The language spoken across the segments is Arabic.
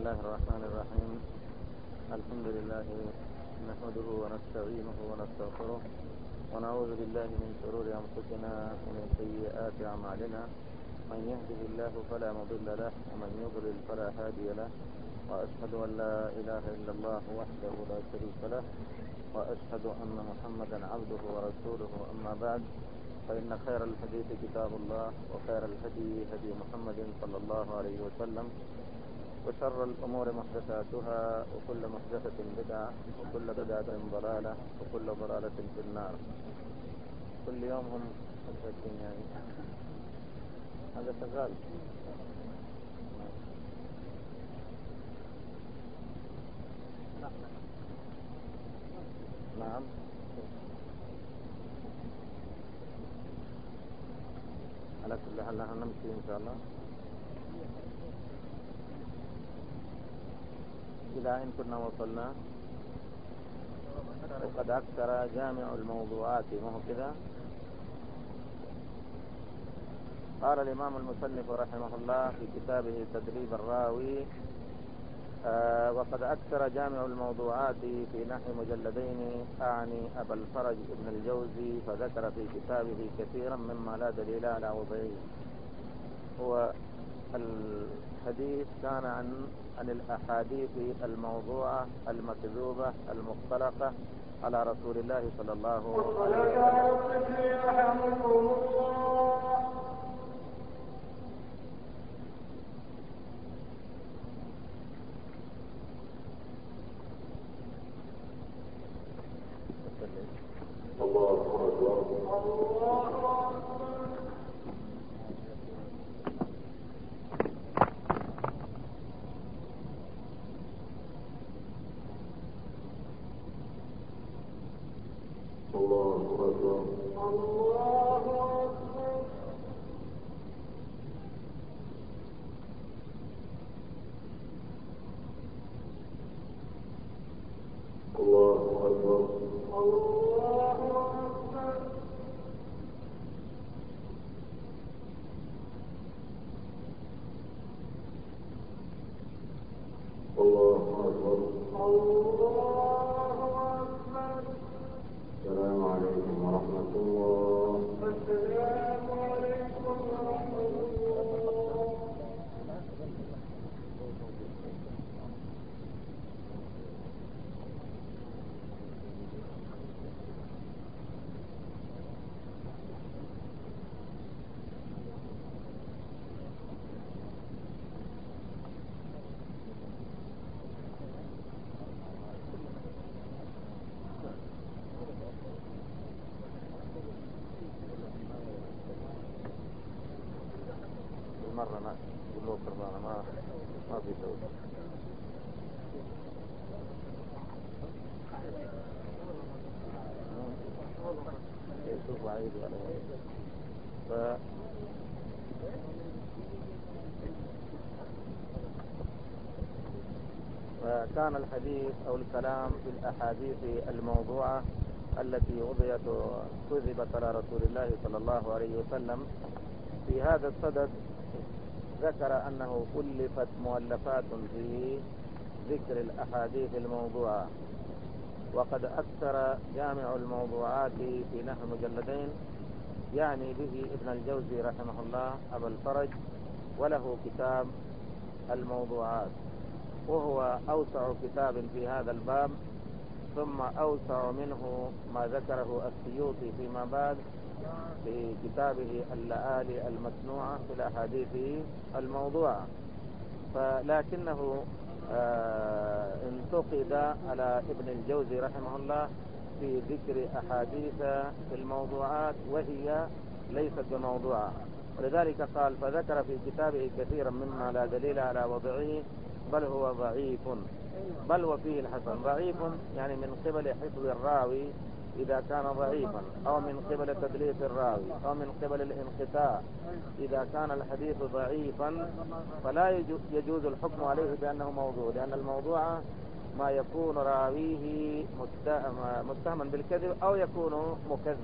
الله الرحمن الرحيم. الحمد لله نحمده ونستعينه ونستغفره ونعوذ بالله من شرور أنفسنا ومن سيئات أعمالنا. من يهده الله فلا مضل له ومن يضلل فلا هادي له، وأشهد أن لا إله إلا الله وحده لا شريك له، وأشهد أن محمدا عبده ورسوله. أما بعد، فإن خير الحديث كتاب الله، وخير الهدي هدي محمد صلى الله عليه وسلم، وشر الأمور محدثاتها، وكل محدثة بدعة، وكل بدعة ضلالة، وكل ضلالة في النار. كل يوم هم متفكين يعني هذا شغال. نعم، على كل حال نحن نمشي إن شاء الله. إلى أن كنا وصلنا؟ وقد أكثر جامع الموضوعات، ما هو كذا؟ قال الإمام المصنف رحمه الله في كتابه تدريب الراوي: وقد أكثر جامع الموضوعات في نحو مجلدين، أعني أبا الفرج ابن الجوزي، فذكر في كتابه كثيرا مما لا دليل على وضعه. هو الحديث كان عن الأحاديث الموضوعة المكذوبة المختلقة على رسول الله صلى الله عليه وسلم. مرة ما يقولوا قربانا ما في توجه. يشوفوا عيد ولا فكان الحديث أو الكلام في الأحاديث الموضوعة التي وضعت وكذبت على رسول الله صلى الله عليه وسلم. في هذا الصدد ذكر أنه ألفت مؤلفات في ذكر الأحاديث الموضوعة، وقد أكثر جامع الموضوعات في نحو مجلدين، يعني به ابن الجوزي رحمه الله أبا الفرج، وله كتاب الموضوعات، وهو أوسع كتاب في هذا الباب. ثم أوسع منه ما ذكره السيوطي فيما بعد في كتابه اللآلي المصنوعة في الأحاديث الموضوعة. فلكنه انتقد على ابن الجوزي رحمه الله في ذكر أحاديث الموضوعات وهي ليست بموضوعة، ولذلك قال: فذكر في كتابه كثيرا مما لا دليل على وضعه، بل هو ضعيف، بل وفيه الحسن. ضعيف يعني من قبل حفظ الراوي إذا كان ضعيفا، أو من قبل تدليس الراوي، أو من قبل الانقطاع. إذا كان الحديث ضعيفا فلا يجوز الحكم عليه بأنه موضوع، لأن الموضوع ما يكون راويه متهما بالكذب، أو يكون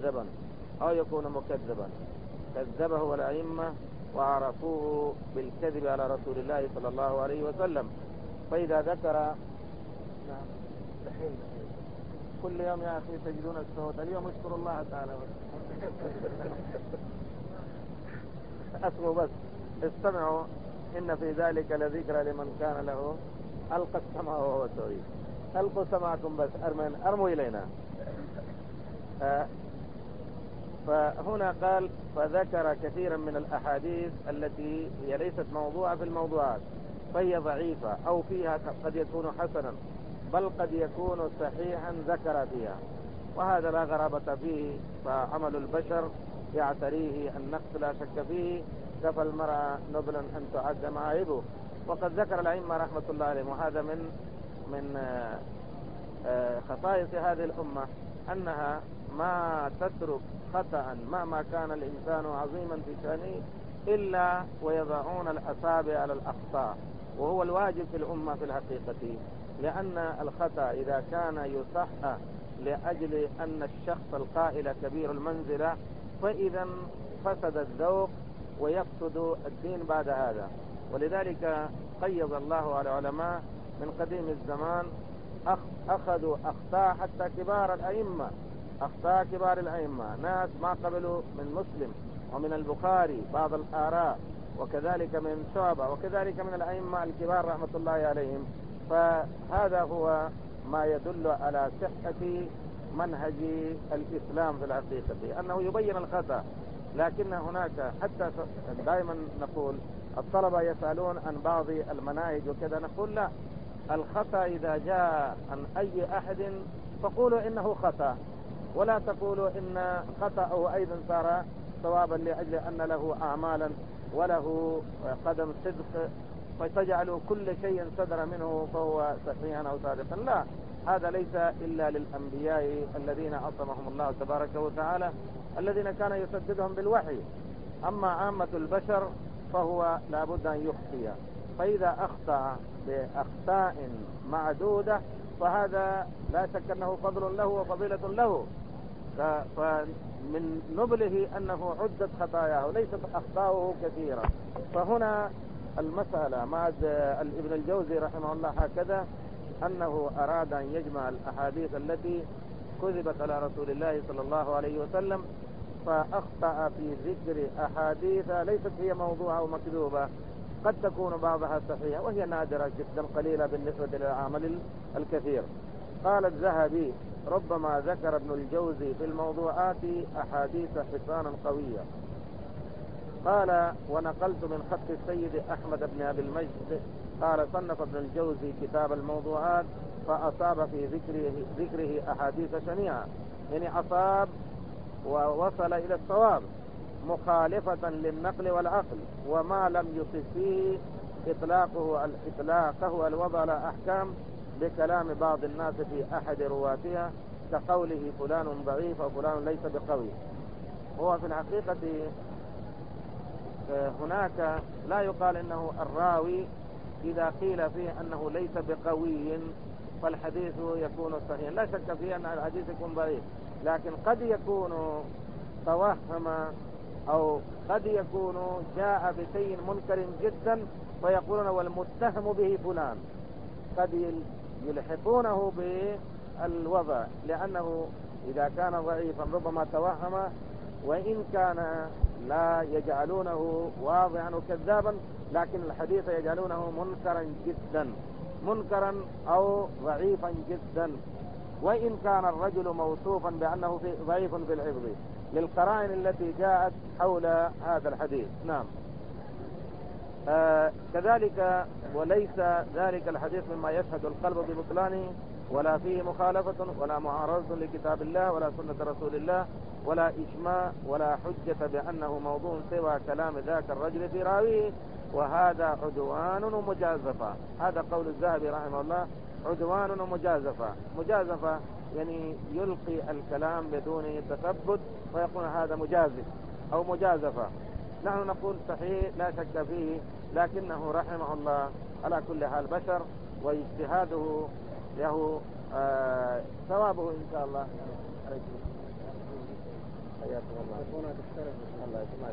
مكذبا، كذبه الأئمة وعرفوه بالكذب على رسول الله صلى الله عليه وسلم. فإذا ذكر نعم دحين كل يوم يا أخي تجدون الصوت، اليوم اشكر الله تعالى. أسمعوا بس، استمعوا إن في ذلك لذكرى لمن كان له. ألقى السماء وهو شهيد. ألقوا سماعكم بس، أرموا إلينا. فهنا قال فذكر كثيرا من الأحاديث التي هي ليست موضوعة في الموضوعات، فهي ضعيفة أو فيها قد يكون حسنا، بل قد يكون صحيحا ذكر فيها، وهذا لا غرابة فيه، فعمل البشر يعتريه النقص لا شك فيه، كفى المرأة نبلا أن تعد معايبه. وقد ذكر الأئمة رحمة الله عليهم، وهذا من خصائص هذه الأمة، أنها ما تترك خطأ مهما كان الإنسان عظيما في شأنه إلا ويضعون الأصابع على الأخطاء، وهو الواجب في الأمة في الحقيقة، لأن الخطأ إذا كان يصحح لأجل أن الشخص القائل كبير المنزلة، فإذا فسد الذوق ويفسد الدين بعد هذا. ولذلك قيض الله على العلماء من قديم الزمان، أخذوا أخطاء حتى كبار الأئمة، أخطاء كبار الأئمة، ناس ما قبلوا من مسلم ومن البخاري بعض الآراء، وكذلك من شعبة، وكذلك من الأئمة الكبار رحمة الله عليهم. فهذا هو ما يدل على صحة منهج الإسلام في الحقيقة، أنه يبين الخطأ. لكن هناك حتى دائما نقول الطلبة يسألون عن بعض المناهج وكذا، نقول لا، الخطأ إذا جاء عن أي أحد فقولوا إنه خطأ، ولا تقولوا إن خطأه أيضا صار صوابا لأجل أن له أعمالا وله قدم صدق، فتجعلوا كل شيء صدر منه فهو صحيحا أو صادقا. لا، هذا ليس إلا للأنبياء الذين عصمهم الله تبارك وتعالى، الذين كان يسددهم بالوحي. أما عامة البشر فهو لابد أن يخطئ، فإذا أخطأ بأخطاء معدودة فهذا لا شك أنه فضل له وفضيلة له، فمن نبله أنه عدت خطاياه ليست أخطاؤه كثيرة. فهنا المسألة مع ابن الجوزي رحمه الله هكذا، أنه أراد أن يجمع الأحاديث التي كذبت على رسول الله صلى الله عليه وسلم، فأخطأ في ذكر أحاديث ليست هي موضوعة أو مكذوبة، قد تكون بعضها صحيحة وهي نادرة جدا قليلة بالنسبة للعمل الكثير. قال الذهبي ربما ذكر ابن الجوزي في الموضوعات أحاديث حصانا قوية. قال ونقلت من خط السيد أحمد بن أبي المجد قال صنف ابن الجوزي كتاب الموضوعات فأصاب في ذكره أحاديث شنيعة، يعني أصاب ووصل إلى الصواب مخالفة للنقل والعقل، وما لم يصف فيه إطلاقه الوضع على أحكام بكلام بعض الناس في أحد رواتها كقوله فلان ضعيف وفلان ليس بقوي. هو في الحقيقة هناك لا يقال انه الراوي اذا قيل فيه انه ليس بقوي فالحديث يكون صحيحا، لا شك فيه ان الحديث يكون ضعيف، لكن قد يكون توهم او قد يكون جاء بشيء منكر جدا فيقولون والمتهم به فلان، قد يلحقونه بالوضع، لانه اذا كان ضعيفا ربما توهم، وإن كان لا يجعلونه واضعا وكذابا، لكن الحديث يجعلونه منكرا جدا، منكرا أو ضعيفا جدا، وإن كان الرجل موصوفا بأنه ضعيف في الحفظ للقرائن التي جاءت حول هذا الحديث. نعم. كذلك وليس ذلك الحديث مما يشهد القلب ببطلانه ولا فيه مخالفة ولا معارضة لكتاب الله ولا سنة رسول الله ولا إجماع ولا حجة بأنه موضوع سوى كلام ذاك الرجل في راويه، وهذا عدوان ومجازفة. هذا قول الذهبي رحمه الله، عدوان ومجازفة. مجازفة يعني يلقي الكلام بدون تثبت ويقول هذا مجازف أو مجازفة. نحن نقول صحيح لا شك فيه، لكنه رحمه الله على كل حال بشر، واجتهاده له ثوابه إن شاء الله. حياكم الله. الله يسمعك.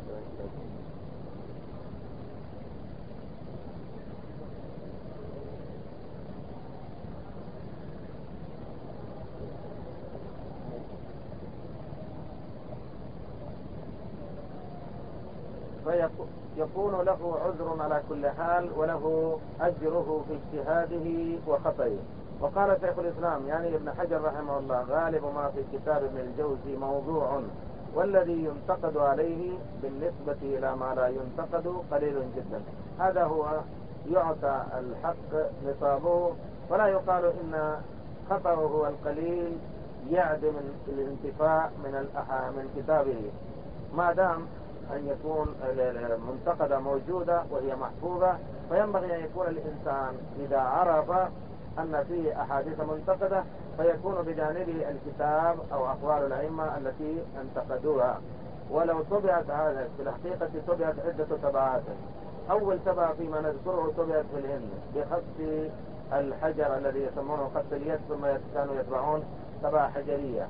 فيكون له عذر على كل حال وله أجره في اجتهاده وخطئه. وقال شيخ الإسلام يعني ابن حجر رحمه الله: غالب ما في كتاب ابن الجوزي موضوع، والذي ينتقد عليه بالنسبة إلى ما لا ينتقد قليل جدا. هذا هو يعطى الحق نصابه، ولا يقال إن خطأه هو القليل يعدم الانتفاع من كتابه، ما دام أن يكون المنتقدة موجودة وهي محفوظة. فينبغي أن يكون الإنسان إذا عرف أن فيه أحاديث منتقدة فيكون بجانبه الكتاب أو أقوال الأئمة التي انتقدوها. ولو طبعت هذا في الحقيقة طبعت عدة طبعات. أول طبعة فيما نذكره طبعت في الهند بخط الحجر الذي يسمونه خط اليد، ثم كانوا يطبعون طبعة حجرية،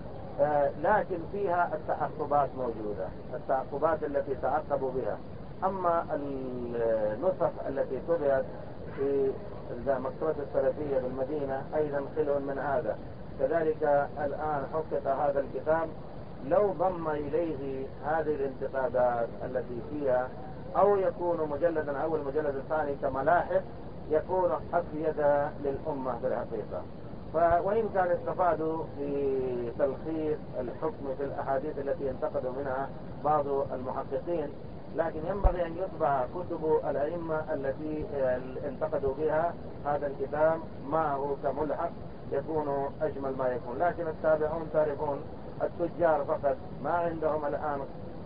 لكن فيها التعقبات موجودة، التعقبات التي تعقبوا بها. أما النسخ التي طبعت في مكتبة السلفية بالمدينة أيضا خلو من هذا. كذلك الآن حقق هذا الكتاب، لو ضم إليه هذه الانتقادات التي فيها، أو يكون مجلدا أول مجلد الثاني كملاحق، يكون أفيد للأمة في الحقيقة. وإن كان استفادوا في تلخيص الحكم في الأحاديث التي انتقدوا منها بعض المحققين، لكن ينبغي أن يطبع كتب الأئمة التي انتقدوا بها هذا الكتاب معه كملحق، يكون أجمل ما يكون. لكن التابعون تعرفون التجار فقط ما عندهم الآن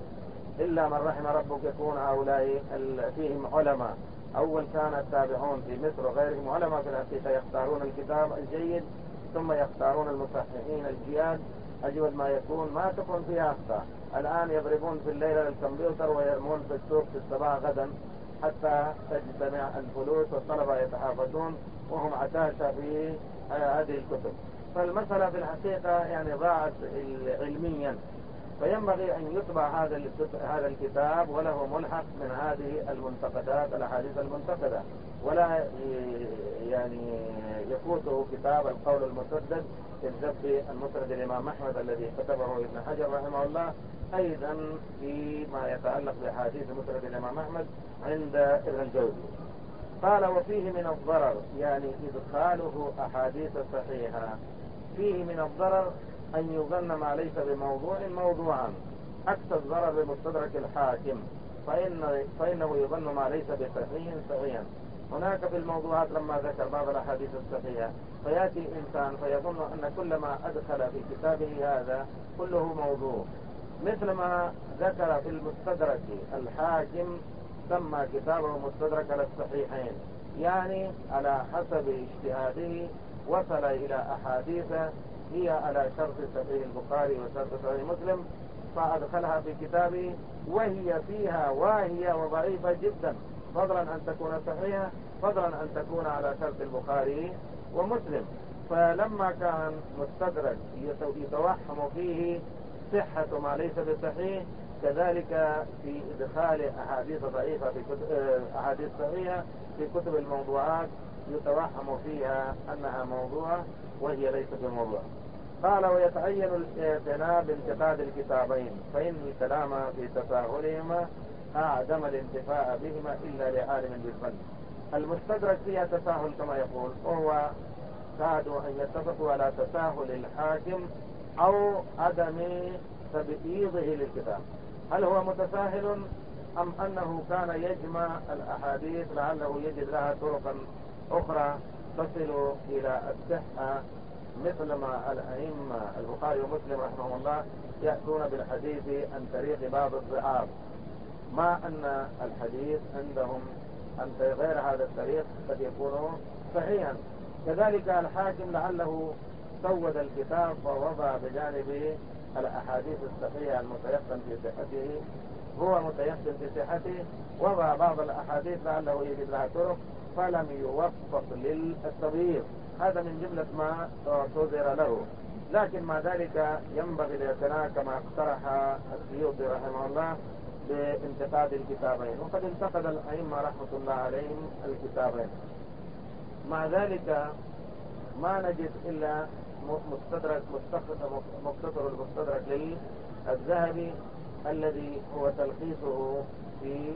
إلا من رحم ربك، يكون هؤلاء فيهم علماء. أول كان التابعون في مصر وغيرهم علماء في الحقيقة، يختارون الكتاب الجيد ثم يختارون المصححين الجياد أجود ما يكون، ما تكون فيها أخطاء. الآن يضربون في الليلة للكمبيوتر ويرمون في السوق في الصباح غدا حتى تجتمع الفلوس والطلبة يتحافظون وهم عتاشة في هذه الكتب. فالمسألة في الحقيقة يعني ضاعت علميا. فينبغي أن يطبع هذا الكتاب وله ملحق من هذه المنتقدات الأحاديث المنتقدة، ولا يعني يفوته كتاب القول المسدد في الذب المسند الإمام أحمد الذي كتبه ابن حجر رحمه الله، أيضا فيما يتعلق بأحاديث مسند الإمام أحمد عند ابن الجوزي. قال: وفيه من الضرر، يعني إدخاله أحاديث صحيحة، فيه من الضرر أن يظن ما ليس بموضوع موضوعا، عكس الضرر بمستدرك الحاكم، فإنه يظن ما ليس بصحيح صحيحا. هناك في الموضوعات لما ذكر بعض الأحاديث الصحيحة فيأتي إنسان فيظن أن كل ما أدخل في كتابه هذا كله موضوع، مثل ما ذكر في المستدرك الحاكم سمى كتابه مستدرك على الصحيحين، يعني على حسب اجتهاده وصل إلى أحاديث هي على شرط صحيح البخاري وشرط صحيح مسلم فأدخلها في كتابه، وهي فيها واهية وضعيفة جدا، فضلا أن تكون صحيحة، فضلا أن تكون على شرط البخاري ومسلم. فلما كان مستدرك يتوهم فيه صحة ما ليس بصحيح، كذلك في إدخال أحاديث ضعيفة في أحاديث صحيحة في كتب الموضوعات يتوهم فيها أنها موضوعة وهي ليست بموضوع. قال: ويتعين الاعتناء بانتقاد الكتابين، فإن الكلام في تساهلهما أعدم الانتفاع بهما إلا لعالم بالفن. المستدرك فيها تساهل كما يقول، وهو كادوا أن يتفقوا على تساهل الحاكم أو عدم تبييضه للكتاب. هل هو متساهل أم أنه كان يجمع الأحاديث لعله يجد لها طرقا أخرى تصل إلى الصحة، مثل ما الأئمة البخاري ومسلم رحمه الله يأتون بالحديث عن طريق بعض الضعاف، ما أن الحديث عندهم عن غير هذا الطريق قد يكون صحيحا. كذلك الحاكم لعله سود الكتاب ووضع بجانبه الأحاديث الصحيحة المتيقن في صحته، هو متيقن في صحته، وضع بعض الأحاديث لعله يجد لها طرق فلم يوفق للتبييض. هذا من جملة ما صدر له. لكن مع ذلك ينبغي الاعتناء كما اقترح السيوطي رحمه الله بانتقاد الكتابين، وقد انتقد الأئمة رحمة الله عليهم الكتابين. مع ذلك ما نجد إلا مختصر المستدرك للذهبي الذي هو تلخيصه في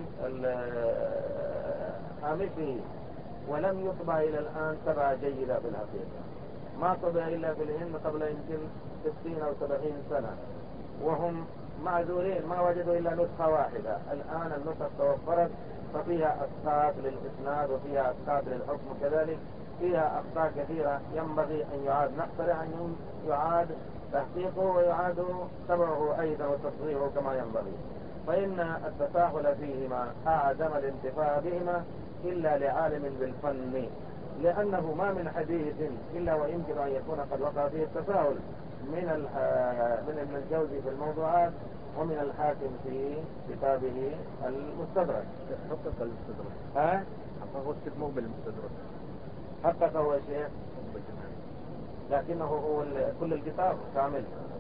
هامشه، ولم يطبع إلى الآن طبعة جيدة في الحقيقة. ما طبع إلا في الهند قبل يمكن 60 أو 70 سنة، وهم معذورين، ما وجدوا إلا نسخة واحدة. الآن النسخ توفرت، ففيها أسقاط للإسناد وفيها أسقاط للحكم، كذلك فيها أخطاء كثيرة ينبغي أن يعاد، نقترح أن يعاد تحقيقه ويعاد طبعه أيضا وتصغيره كما ينبغي، فإن التساهل فيهما أعدم الانتفاع بهما إلا لعالم بالفن، لأنه ما من حديث إلا ويمكن أن يكون قد وقع فيه التساهل من ابن الجوزي في الموضوعات، ومن الحاكم في كتابه المستدرك. حقق المستدرك. حققه الشيخ مقبل المستدرك. حققه الشيخ لكنه هو كل الكتاب كامل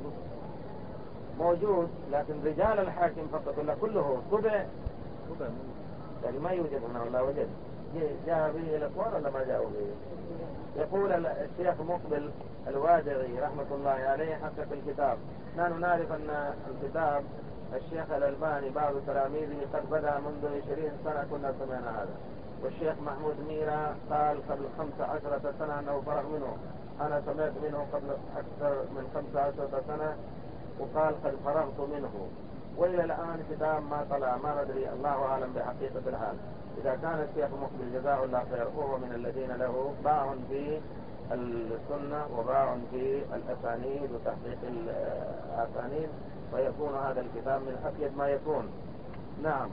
موجود، لكن رجال الحاكم فقط ولا كله طبع؟ يعني ما يوجد هنا ولا وجد. جاء به الأخبار ولا ما جاءوا به؟ يقول الشيخ مقبل الوادعي رحمة الله عليه حقق الكتاب. نحن نعرف أن الكتاب الشيخ الألباني بعض تلاميذه قد بدأ منذ 20 سنة كنا سمعنا هذا، والشيخ محمود ميرا قال قبل 15 سنة أنه فرغ منه، أنا سمعت منه قبل أكثر من 15 سنة وقال قد فرغت منه، وإلى الآن كتاب ما طلع، ما ندري، الله أعلم بحقيقة الحال. إذا كان الشيخ مقبل جزاه الله خير وهو من الذين له باع في السنة وباع في الأسانيد وتحقيق الأسانيد، فيكون هذا الكتاب من أفيد ما يكون. نعم.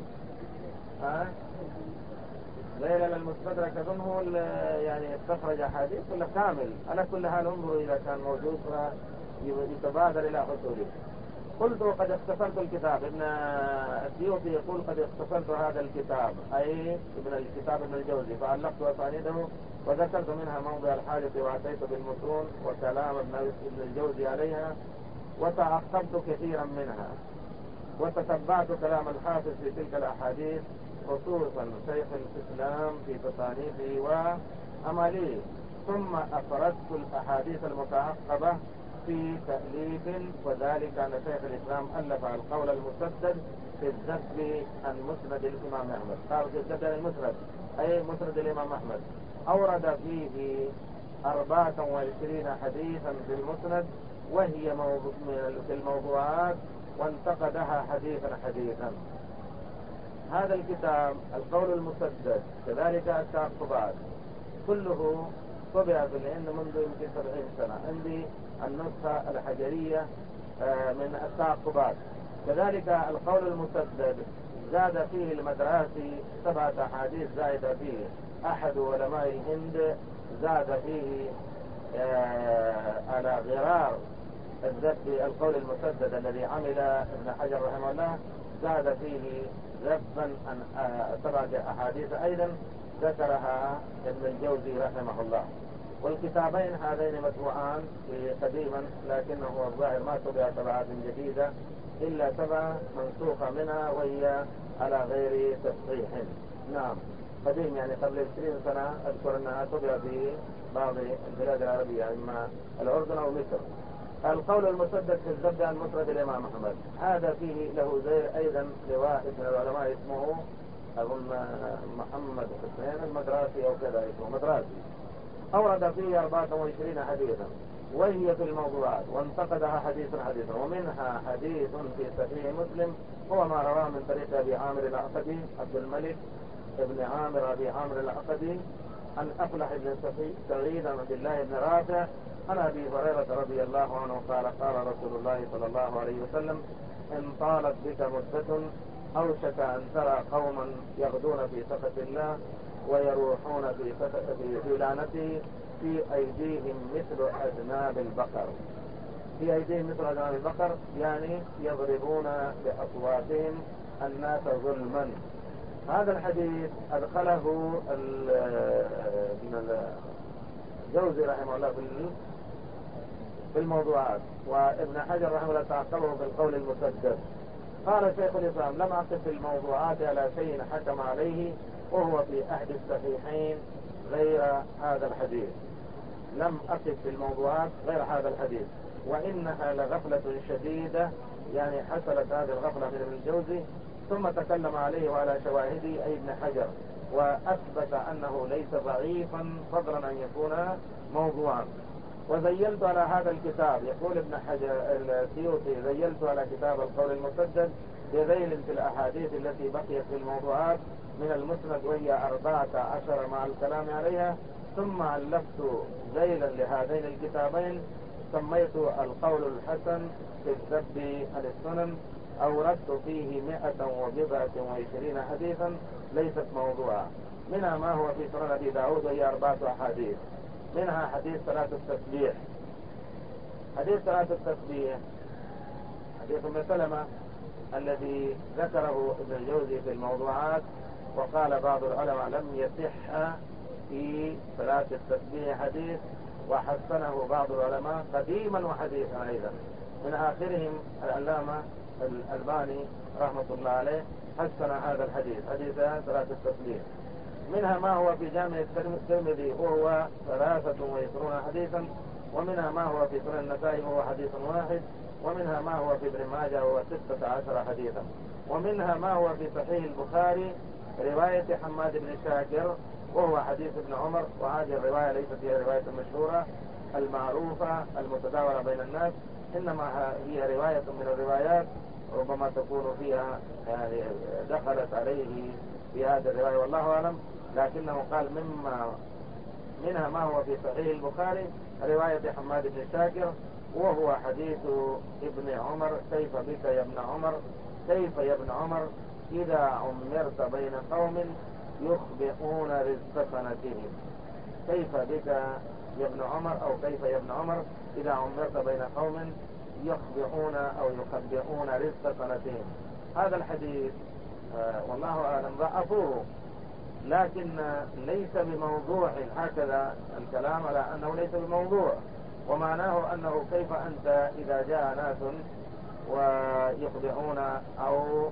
ليلة المستدرك أظنه يعني استخرج حديث ولا كامل؟ على كل حال انظروا إذا كان موجود يتبادر إلى حصوله. قلت قد اختصرت الكتاب. ابن السيوطي يقول قد اختصرت هذا الكتاب، أي ابن الجوزي، فعلقت أسانيده وذكرت منها موضع الحاجة وأتيت بالمتون وكلام ابن الجوزي عليها، وتعقبت كثيرا منها، وتتبعت كلام الحافظ في تلك الأحاديث، خصوصا شيخ الإسلام في تصانيفه وأماليه، ثم أفردت الأحاديث المتعقبة في تأليف، وذلك أن شيخ الإسلام ألف القول المسدد في الذب عن مسند الإمام أحمد. قال في الذب عن المسند أي مسند الإمام أحمد، أورد فيه 24 حديثا في المسند، وهي في الموضوعات، وانتقدها حديثا حديثا. هذا الكتاب القول المسدد كذلك التعقبات كله طبع في الهند منذ يمكن 70 سنة. عندي النسخة الحجرية من التعقبات. كذلك القول المسدد زاد فيه المدراسي 7 أحاديث زائدة فيه. أحد علماء الهند زاد فيه على غرار الذب القول المسدد الذي عمل ابن حجر رحمه الله، زاد فيه ذبا عن 7 أحاديث أيضا ذكرها ابن الجوزي رحمه الله. والكتابين هذين مطبوعان قديما، لكنه الظاهر ما طبع طبعات جديدة إلا 7 منسوخة منها وهي على غير تصحيح. نعم قديم، يعني قبل 20 سنة أذكر أنها طبع في بعض البلاد العربية إما الأردن أو مصر. القول المسدد في الذب عن مسند الإمام أحمد، هذا فيه له زير أيضا لواحد من العلماء اسمه أظن محمد حسين المدراسي أو كذا اسمه مدراسي، أورد فيه 24 حديثا وهي في الموضوعات، وانتقدها حديثا، ومنها حديث في صحيح مسلم هو ما رواه من طريق أبي عامر العقدي، عبد الملك ابن عامر أبي عامر العقدي، عن أفلح بن سعيد عن عبد الله بن رافع عن أبي هريرة رضي الله عنه قال قال رسول الله صلى الله عليه وسلم: إن طالت بك مدة أوشك أن ترى قوما يغدون في سخط الله ويروحون في لعنته، في أيديهم مثل أذناب البقر. في أيديهم مثل أذناب البقر يعني يضربون بأصواتهم الناس ظلما. هذا الحديث أدخله ابن الجوزي رحمه الله في الموضوعات، وابن حجر رحمه الله تعقبه في القول المسدد. قال شيخ الإسلام: لم أقف في الموضوعات على شيء حكم عليه وهو في أحد الصحيحين غير هذا الحديث. لم أقف في الموضوعات غير هذا الحديث. وإنها لغفلة شديدة، يعني حصلت هذه الغفلة من ابن الجوزي، ثم تكلم عليه وعلى شواهده أي ابن حجر، وأثبت أنه ليس ضعيفا فضلا أن يكون موضوعا. وزيلت على هذا الكتاب، يقول ابن حجر السيوطي: زيلت على كتاب القول المسدد بذيل في الأحاديث التي بقيت في الموضوعات من المسند، وهي 14 مع الكلام عليها، ثم علفت ذيلا لهذين الكتابين سميت القول الحسن في الذب عن السنن، أوردت فيه 127 حديثا ليست موضوعا، منها ما هو في سنن أبي داود وهي 4 أحاديث، منها حديث صلاة التسبيح. حديث صلاة التسبيح حديث أم سلمة الذي ذكره ابن الجوزي في الموضوعات، وقال بعض العلماء لم يصح في صلاة التسبيح حديث، وحسنه بعض العلماء قديما وحديثا أيضا، من آخرهم العلامة الألباني رحمة الله عليه حسن هذا الحديث، حديث صلاة التسبيح. منها ما هو في جامع الترمذي وهو 23 حديثا، ومنها ما هو في سنن النسائي وهو حديث واحد، ومنها ما هو في ابن ماجه وهو 16 حديثا، ومنها ما هو في صحيح البخاري رواية حماد بن شاكر وهو حديث ابن عمر، وهذه الرواية ليست هي رواية المشهورة المعروفة المتداولة بين الناس، إنما هي رواية من الروايات ربما تكون فيها يعني دخلت عليه في هذه الرواية والله أعلم، لكنه قال منها ما هو في صحيح البخاري رواية حماد بن شاكر وهو حديث ابن عمر: كيف بك يا ابن عمر، كيف يا ابن عمر إذا عمرت بين قوم يخبئون رزق سنتهم. كيف بك يا ابن عمر، أو كيف يا ابن عمر إذا عمرت بين قوم يخبئون أو يخبئون رزق سنتهم. هذا الحديث والله أعلم ضعفوه، لكن ليس بموضوع، هكذا الكلام على أنه ليس بموضوع، ومعناه أنه كيف أنت إذا جاء ناس ويخبئون أو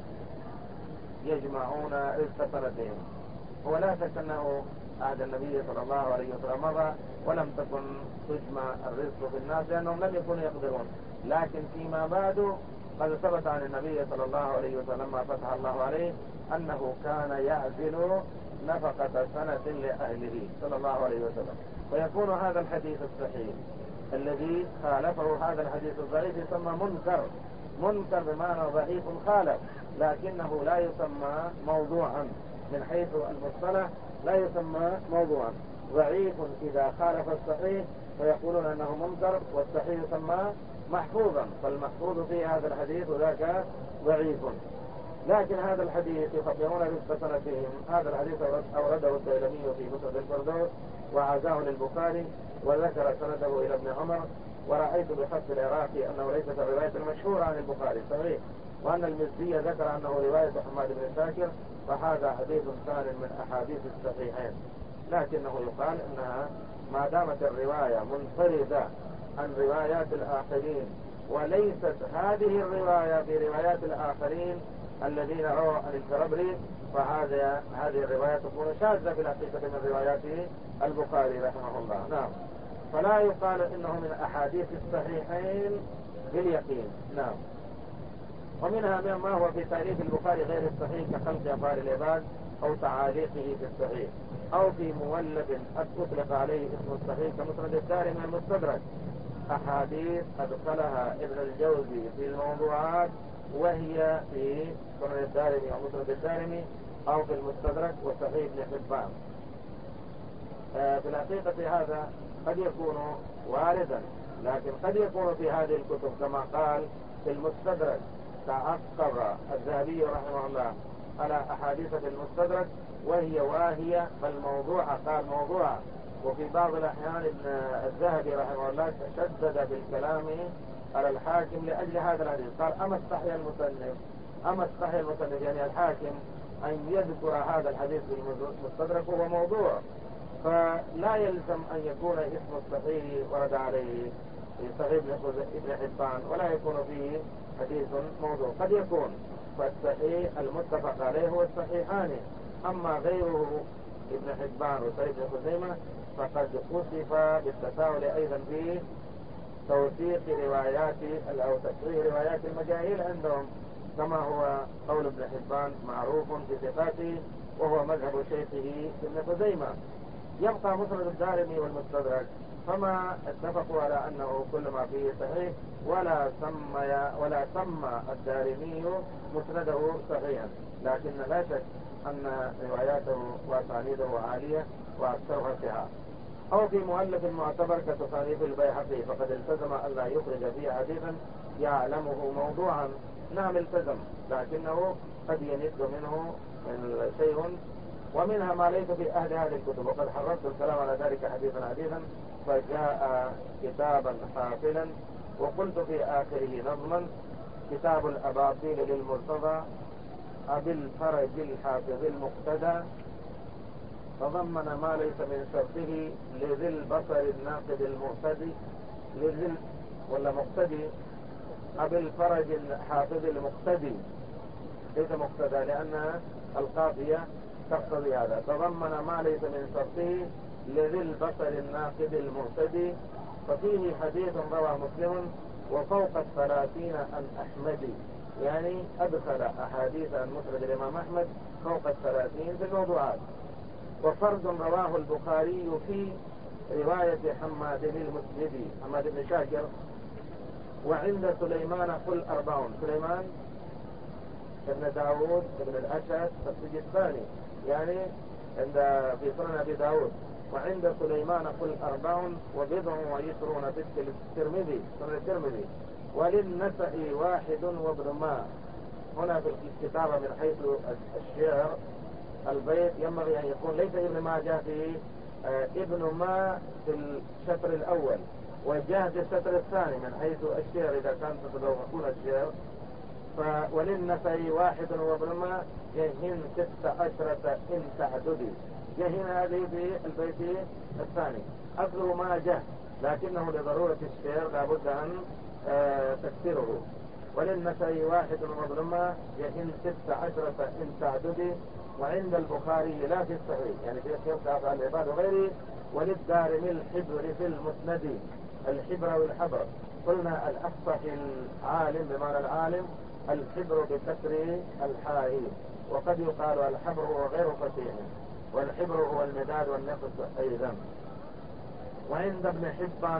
يجمعون رزق سنتهم. هو لا شك أنه عهد النبي صلى الله عليه وسلم مضى ولم تكن تجمع الرزق في الناس لأنهم لم يكونوا يقدرون، لكن فيما بعد قد ثبت عن النبي صلى الله عليه وسلم ما فتح الله عليه أنه كان يعزل نفقة سنة لأهله صلى الله عليه وسلم، ويكون هذا الحديث الصحيح الذي خالفه هذا الحديث الضعيف يسمى منكر بمعنى ضعيف خالف، لكنه لا يسمى موضوعا من حيث المصطلح، لا يسمى موضوعا. ضعيف إذا خالف الصحيح فيقولون أنه منكر، والصحيح يسمى محفوظا، فالمحفوظ في هذا الحديث وذاك ضعيف. لكن هذا الحديث يخبرون رزق سنتهم، هذا الحديث أورده الديلمي في مسند الفردوس وعزاه للبخاري وذكر سنده إلى ابن عمر، ورأيت بخط العراقي أنه ليست الرواية المشهورة عن البخاري صحيح، وأن المزي ذكر أنه رواية حماد بن شاكر، فهذا حديث ثان من أحاديث الصحيحين، لكنه يقال أنها ما دامت الرواية منفردة عن روايات الآخرين، وليست هذه الرواية في روايات الآخرين الذين رووا عن الكربري، هذه الرواية تكون شاذة في الحقيقة من روايات البخاري رحمه الله. نعم، فلا يقال إنه من أحاديث الصحيحين باليقين. نعم. ومنها ما هو في تاريخ البخاري غير الصحيح كخلق أفعال العباد أو تعاليقه في الصحيح، أو في مولد أطلق عليه اسم الصحيح كمسند الدارمي المستدرك، أحاديث أدخلها ابن الجوزي في الموضوعات وهي في سنن الدارمي أو مسند الدارمي أو في المستدرك وصحيح ابن حبان. في الحقيقة هذا قد يكون واردا، لكن قد يكون في هذه الكتب كما قال في المستدرك تعقب الذهبي رحمه الله على أحاديث في المستدرك وهي واهية بل موضوعة، قال موضوعة. وفي بعض الأحيان الذهبي رحمه الله تشدد بالكلام على الحاكم لأجل هذا الحديث، قال أما استحي المصنف يعني الحاكم أن يذكر هذا الحديث في المستدرك وهو موضوع، فلا يلزم أن يكون اسم الصحيح ورد عليه في صحيح ابن حبان ولا يكون فيه حديث موضوع، قد يكون. فالصحيح المتفق عليه هو الصحيحان، أما غيره ابن حبان وصحيح ابن خزيمة فقد وصف بالتساهل أيضا في توثيق روايات أو تصحيح روايات المجاهيل عندهم، كما هو قول ابن حبان معروف في ثقاته وهو مذهب شيخه ابن خزيمة. يبقى مسند الدارمي والمستدرك، فما اتفقوا على أنه كل ما فيه صحيح، ولا سمى الدارمي مسنده صحيحا، لكن لا شك أن رواياته وأسانيده عالية وأكثرها صحة. أو في مؤلف معتبر كتصانيف البيهقي، فقد التزم ألا يخرج فيه حديثا يعلمه موضوعا. نعم التزم، لكنه قد يند منه شيء، ومنها ما ليس في أهل هذه الكتب، وقد حررت الكلام على ذلك حديثا فجاء كتابا حافلا، وقلت في آخره نظما: كتاب الأباطيل للمرتضى أبي الفرج الحافظ المقتدى، تضمن ما ليس من شرطه لذي البصر الناقد المقتدي، مقتدي أبي الفرج الحافظ المقتدي، ليس مقتدى لأن القافية تقتضي هذا. تضمن ما ليس من شرطه لذي البصر الناقد المقتدي، ففيه حديث رواه مسلم وفوق 30 عن أحمد، يعني أدخل أحاديث عن مسند الإمام أحمد فوق 30 في الموضوعات. وفرد رواه البخاري في رواية حماد المسندي، حماد بن شاكر، وعند سليمان قل 40. سليمان ابن داود ابن الأشعث السجستاني، يعني عند في سنن أبي داود. وعند سليمان قل 24 في الترمذي، سنن الترمذي. وللنسائي 1 وابن ما. هنا في الكتابة من حيث الشعر البيت ينبغي أن يكون ليس ابن ما جاء في ابن ما في الشطر الأول، وجاء في الشطر الثاني من حيث الشعر إذا كان تتذوقون الشعر. وللنسائي 1 وابن ما جهن 16 إن تعددي. جهن هذه في البيت الثاني، أصله ما جه، لكنه لضرورة الشعر لابد أن تكسره. وللنسائي 1 وابن ما جهن 16 إن تعددي. وعند البخاري لا في الصحيح، يعني في قياس أفعال العباد وغيره. وللدارمي الحبر في المسند، الحبر والحبر. قلنا الأفصح العالم بمعنى العالم، الحبر بكسر الحاء، وقد يقال الحبر هو غير فصيح، والحبر هو المداد والنقص أيضا. وعند ابن حبان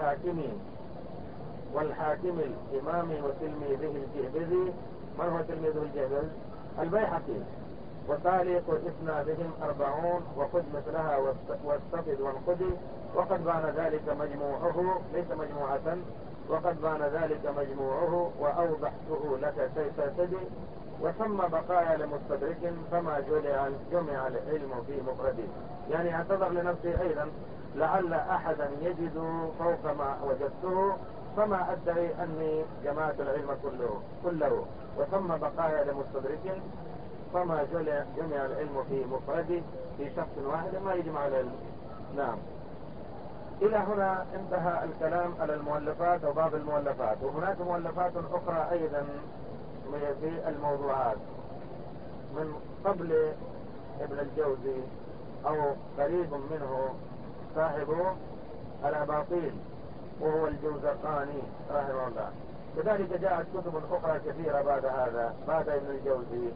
والحاكم الإمام وتلميذه الجهبذي. من هو تلميذه الجهبذي؟ البيهقي. وتعليق إسنادهم 40، وخذ مثلها واستفد وانقدي. وقد بان ذلك مجموعه، ليس مجموعة، وقد بان ذلك مجموعه وأوضحته لك كي تهتدي. وثم بقايا لمستدرك، فما جمع العلم في مفرده. يعني اعتذر لنفسي أيضا، لعل أحدا يجد فوق ما وجدته، فما أدعي أني جمعت العلم كله. وثم بقايا لمستدرك، فما جمع العلم في مفرده، في شخص واحد ما يجمع العلم. نعم. إلى هنا انتهى الكلام على المؤلفات أو بعض المؤلفات. وهناك مؤلفات أخرى أيضا في الموضوعات من قبل ابن الجوزي أو قريب منه صاحب الأباطيل وهو الجوزقاني رحمه الله. كذلك جاءت كتب أخرى كثيرة بعد هذا، بعد ابن الجوزي.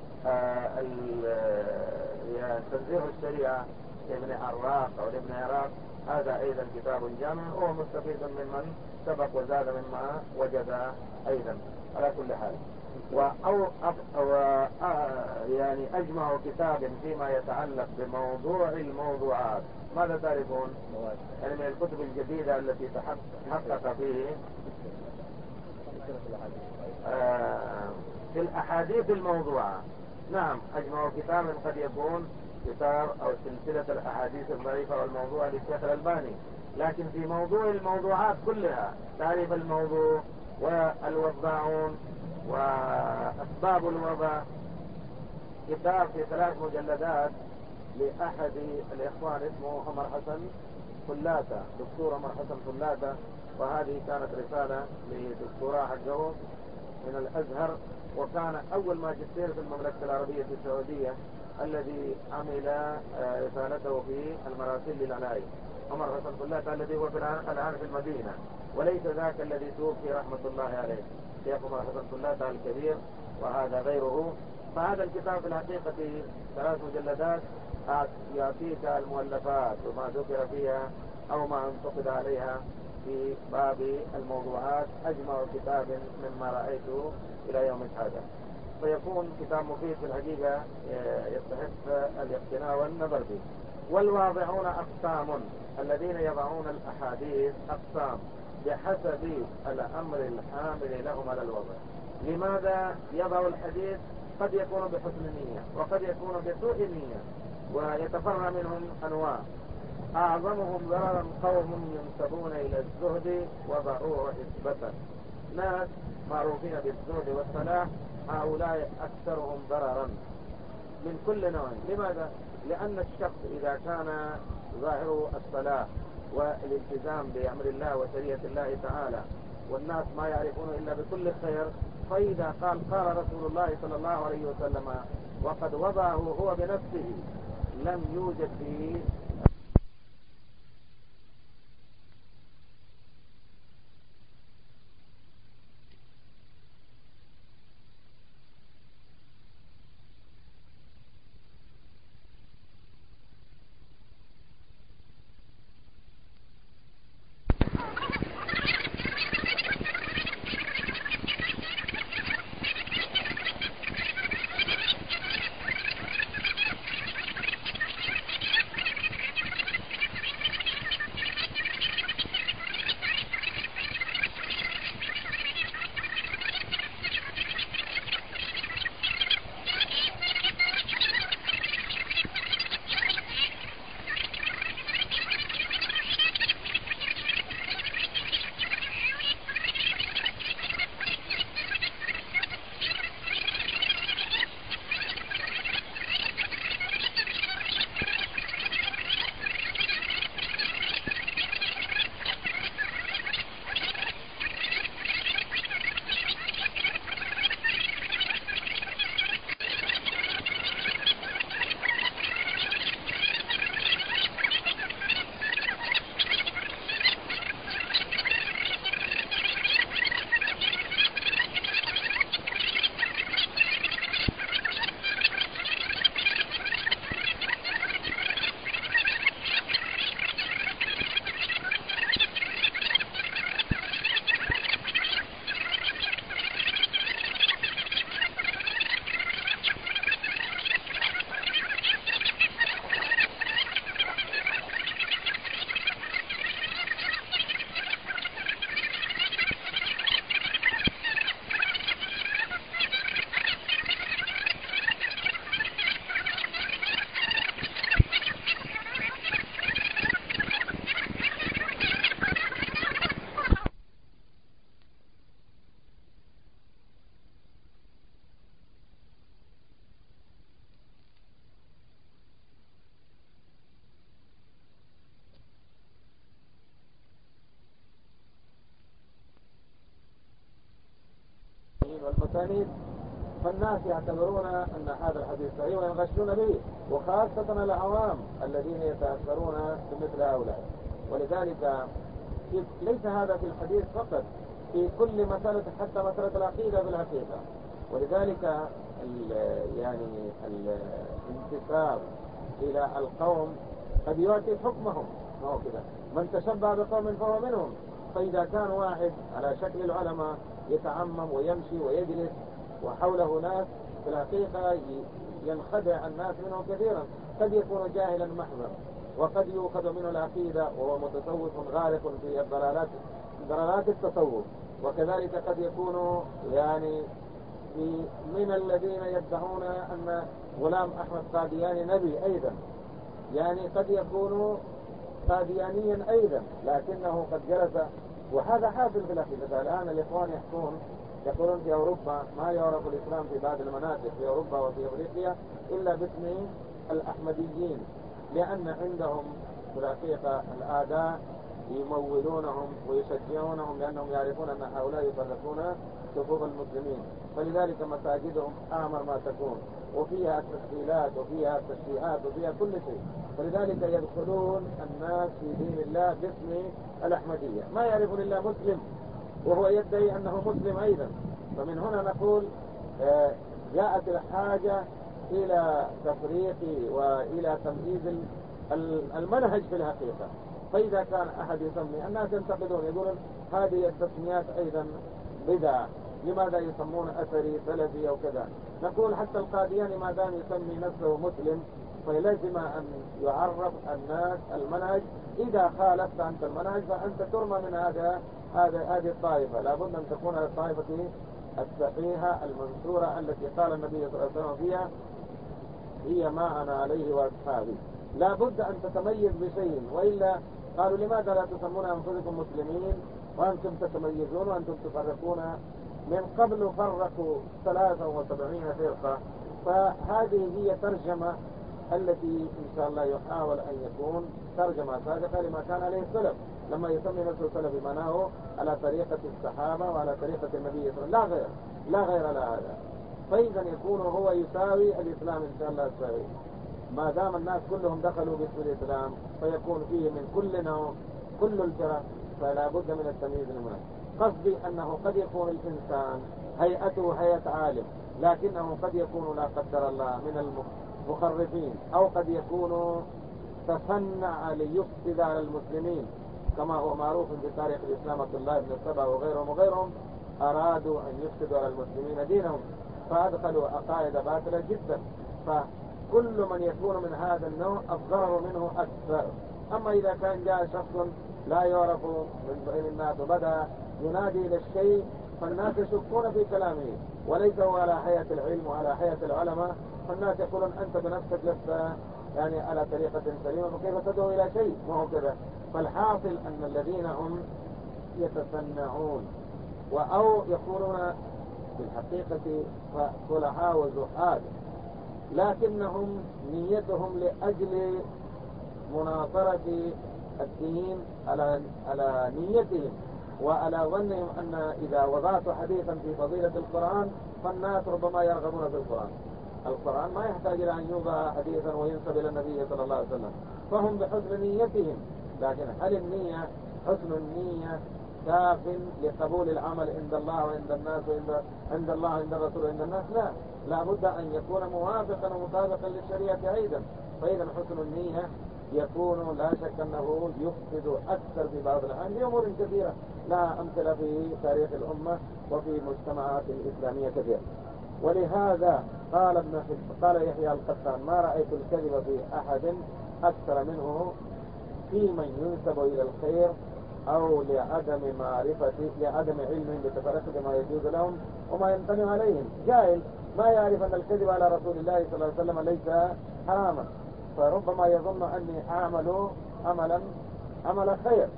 تنزيه الشريعة ابن عراق أو ابن عراق، هذا أيضا كتاب جامع، هو مستفيد ممن سبق وزاد مما وجد أيضا. على كل حال، يعني أجمع كتاب فيما يتعلق بموضوع الموضوعات. ماذا تعرفون؟ يعني من الكتب الجديدة التي تحقق فيه في الأحاديث الموضوعة. نعم، أجمع كتاب قد يكون كتاب أو سلسلة الأحاديث الضعيفة والموضوع للشيخ الألباني، لكن في موضوع الموضوعات كلها، تعريف الموضوع والوضاعون وأسباب الوضع، كتاب في 3 مجلدات لأحد الإخوان اسمه عمر حسن فلاتة، دكتور عمر حسن فلاتة. وهذه كانت رسالة لدكتوراه حقه من الأزهر، وكان أول ماجستير في المملكة العربية السعودية الذي عمل رسالته في المراسيل للعلاي. عمر رحمه الله تعالى الذي هو الآن في المدينة، وليس ذاك الذي توفي رحمة الله عليه، شيخ عمر رحمه الله تعالى الكبير، وهذا غيره. فهذا الكتاب في الحقيقة 3 مجلدات يعطيك المؤلفات وما ذكر فيها أو ما انتقد عليها في باب الموضوعات، أجمع كتاب مما رأيته إلى يوم هذا، فيكون كتاب مفيد في الحقيقة يستحق الاقتناء والنظر فيه. والواضعون أقسام، الذين يضعون الأحاديث أقسام بحسب الأمر الحامل لهم على الوضع. لماذا يضع الحديث؟ قد يكون بحسن نية وقد يكون بسوء نية، ويتفرع منهم أنواع. أعظمهم ضررا قوم ينسبون إلى الزهد وضعوه حسبة، ناس معروفين بالزهد والصلاح، هؤلاء أكثرهم ضررا من كل نوع. لماذا؟ لأن الشخص إذا كان ظاهره الصلاح والالتزام بأمر الله وشريعة الله تعالى، والناس ما يعرفون إلا بكل خير، فإذا قال رسول الله صلى الله عليه وسلم وقد وضعه هو بنفسه، لم يوجد فيه والمسانيد، فالناس يعتبرون أن هذا الحديث صحيح وينغشون به، وخاصة العوام الذين يتأثرون بمثل هؤلاء. ولذلك ليس هذا في الحديث فقط، في كل مسألة، حتى مسألة العقيدة بالحقيقة. ولذلك الانتساب إلى القوم قد يعطي حكمهم، ما هو كده، من تشبه بقوم فهو منهم. فإذا كان واحد على شكل العلماء يتعمم ويمشي ويجلس وحوله ناس، في الحقيقة ينخدع الناس منه كثيرا، قد يكون جاهلا محضا، وقد يؤخذ منه العقيدة وهو متصوف غارق في ضلالات التصوف. وكذلك قد يكون من الذين يدعون أن غلام أحمد قادياني نبي أيضا، قد يكون قاديانيا أيضا، لكنه قد جلس. وهذا حاصل في الحقيقة. الآن الإخوان يقولون في أوروبا ما يعرف الإسلام في بعض المناطق في أوروبا وفي أفريقيا إلا باسم الأحمديين، لأن عندهم في الحقيقة الآداء يمولونهم ويشجعونهم، لأنهم يعرفون أن هؤلاء يفرقون صفوف المسلمين، فلذلك مساجدهم أعمر ما تكون، وفيها تسجيلات وفيها تشريعات وفيها كل شيء، فلذلك يدخلون الناس في دين الله باسم الأحمدية، ما يعرفون إلا مسلم وهو يدعي أنه مسلم أيضا. فمن هنا نقول جاءت الحاجة إلى تفريق وإلى تمييز المنهج في الحقيقة. فإذا كان أحد يسمي، الناس ينتقدون يقولون هذه التسميات أيضا بدع، لماذا يسمون أثري سلفي أو كذا؟ نقول حتى القادياني ما دام يسمي نفسه مسلم فلازم أن يعرف الناس المنهج. إذا خالفت أنت المنهج فأنت ترمى من هذه الطائفة. لابد أن تكون الطائفة الصحيحة المنصورة التي قال النبي صلى الله عليه وسلم فيها هي ما أنا عليه وأصحابي. لا بد أن تتميز بشيء، وإلا قالوا لماذا لا تسمون أنفسكم مسلمين وأنتم تتميزون وأنتم تفرقون؟ من قبل فرقوا 73 فرقة. فهذه هي ترجمة التي إن شاء الله يحاول أن يكون ترجمة صادقة لما كان عليه السلف. لما يسمي نفسه سلفي معناه على طريقة الصحابة وعلى طريقة النبي صلى الله عليه وسلم، لا غير لا هذا. فإذا يكون هو يساوي الإسلام إن شاء الله الصحيح. ما دام الناس كلهم دخلوا باسم الإسلام فيكون فيه من كل نوع كل الفرق، فلا بد من التمييز المناسب. قصدي أنه قد يكون الإنسان هيئته هيئة عالم، لكنه قد يكون لا قدر الله من المخرفين، أو قد يكون تصنع ليفسد على المسلمين، كما هو معروف في تاريخ الإسلام عبد الله بن سبأ وغيرهم أرادوا أن يفسدوا على المسلمين دينهم فأدخلوا عقائد باطلة جدا. فكل من يكون من هذا النوع الضرر منه أكثر. أما إذا كان جاء شخص لا يعرف من بين الناس وبدأ ينادي إلى الشيء فالناس يشكون في كلامه وليس هو على حياة العلم وعلى حياة العلماء، فالناس يقولون أنت بنفسك لست يعني على طريقة سليمة فكيف تدعو إلى شيء؟ ما هو كذا. فالحاصل أن الذين هم يتصنعون أو يكونون في الحقيقة صلحاء وزهاد، لكنهم نيتهم لأجل مناصرة الدين على نيتهم وعلى ظنهم أن إذا وضعت حديثا في فضيلة القرآن فالناس ربما يرغبون في القرآن. القرآن ما يحتاج إلى أن يوضع حديثا وينسب إلى النبي صلى الله عليه وسلم، فهم بحسن نيتهم. لكن هل النية حسن النية كاف لقبول العمل عند الله وعند الناس عند الله وعند الرسول وعند الناس؟ لا بد أن يكون موافقا ومطابقا للشريعة أيضا. فإذا حسن النية يكون لا شك أنه يفسد أكثر في بعض الأحيان لأمور كثيرة لها أمثلة في تاريخ الأمة وفي المجتمعات الإسلامية كثيرة. ولهذا قال يحيى القطان ما رأيت الكذب في أحد أكثر منه في من ينسب إلى الخير أو لعدم علمهم بتفرقة ما يجوز لهم وما يمتنع عليهم. جاهل ما يعرف أن الكذب على رسول الله صلى الله عليه وسلم ليس حراما، فربما يظن أني أعمل عمل خير،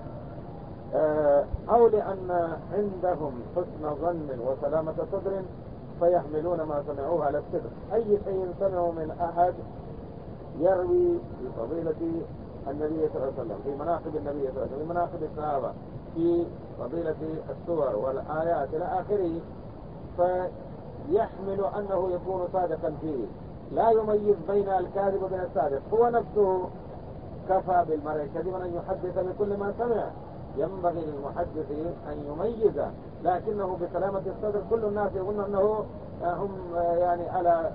أو لأن عندهم حسن ظن وسلامة صدر فيحملون ما سمعوه على الصدق. أي شيء سمعوا من أحد يروي في فضيلة النبي صلى الله عليه وسلم، في مناقب النبي صلى الله عليه وسلم، في مناقب الصحابة، في فضيلة السور والآيات إلى آخره، فيحمل أنه يكون صادقا فيه، لا يميز بين الكاذب وبين الصادق. هو نفسه كفى بالمرء كذبا أن يحدث بكل ما سمع. ينبغي للمحدث أن يميز، لكنه بسلامة الصدر كل الناس يظن أنه هم يعني على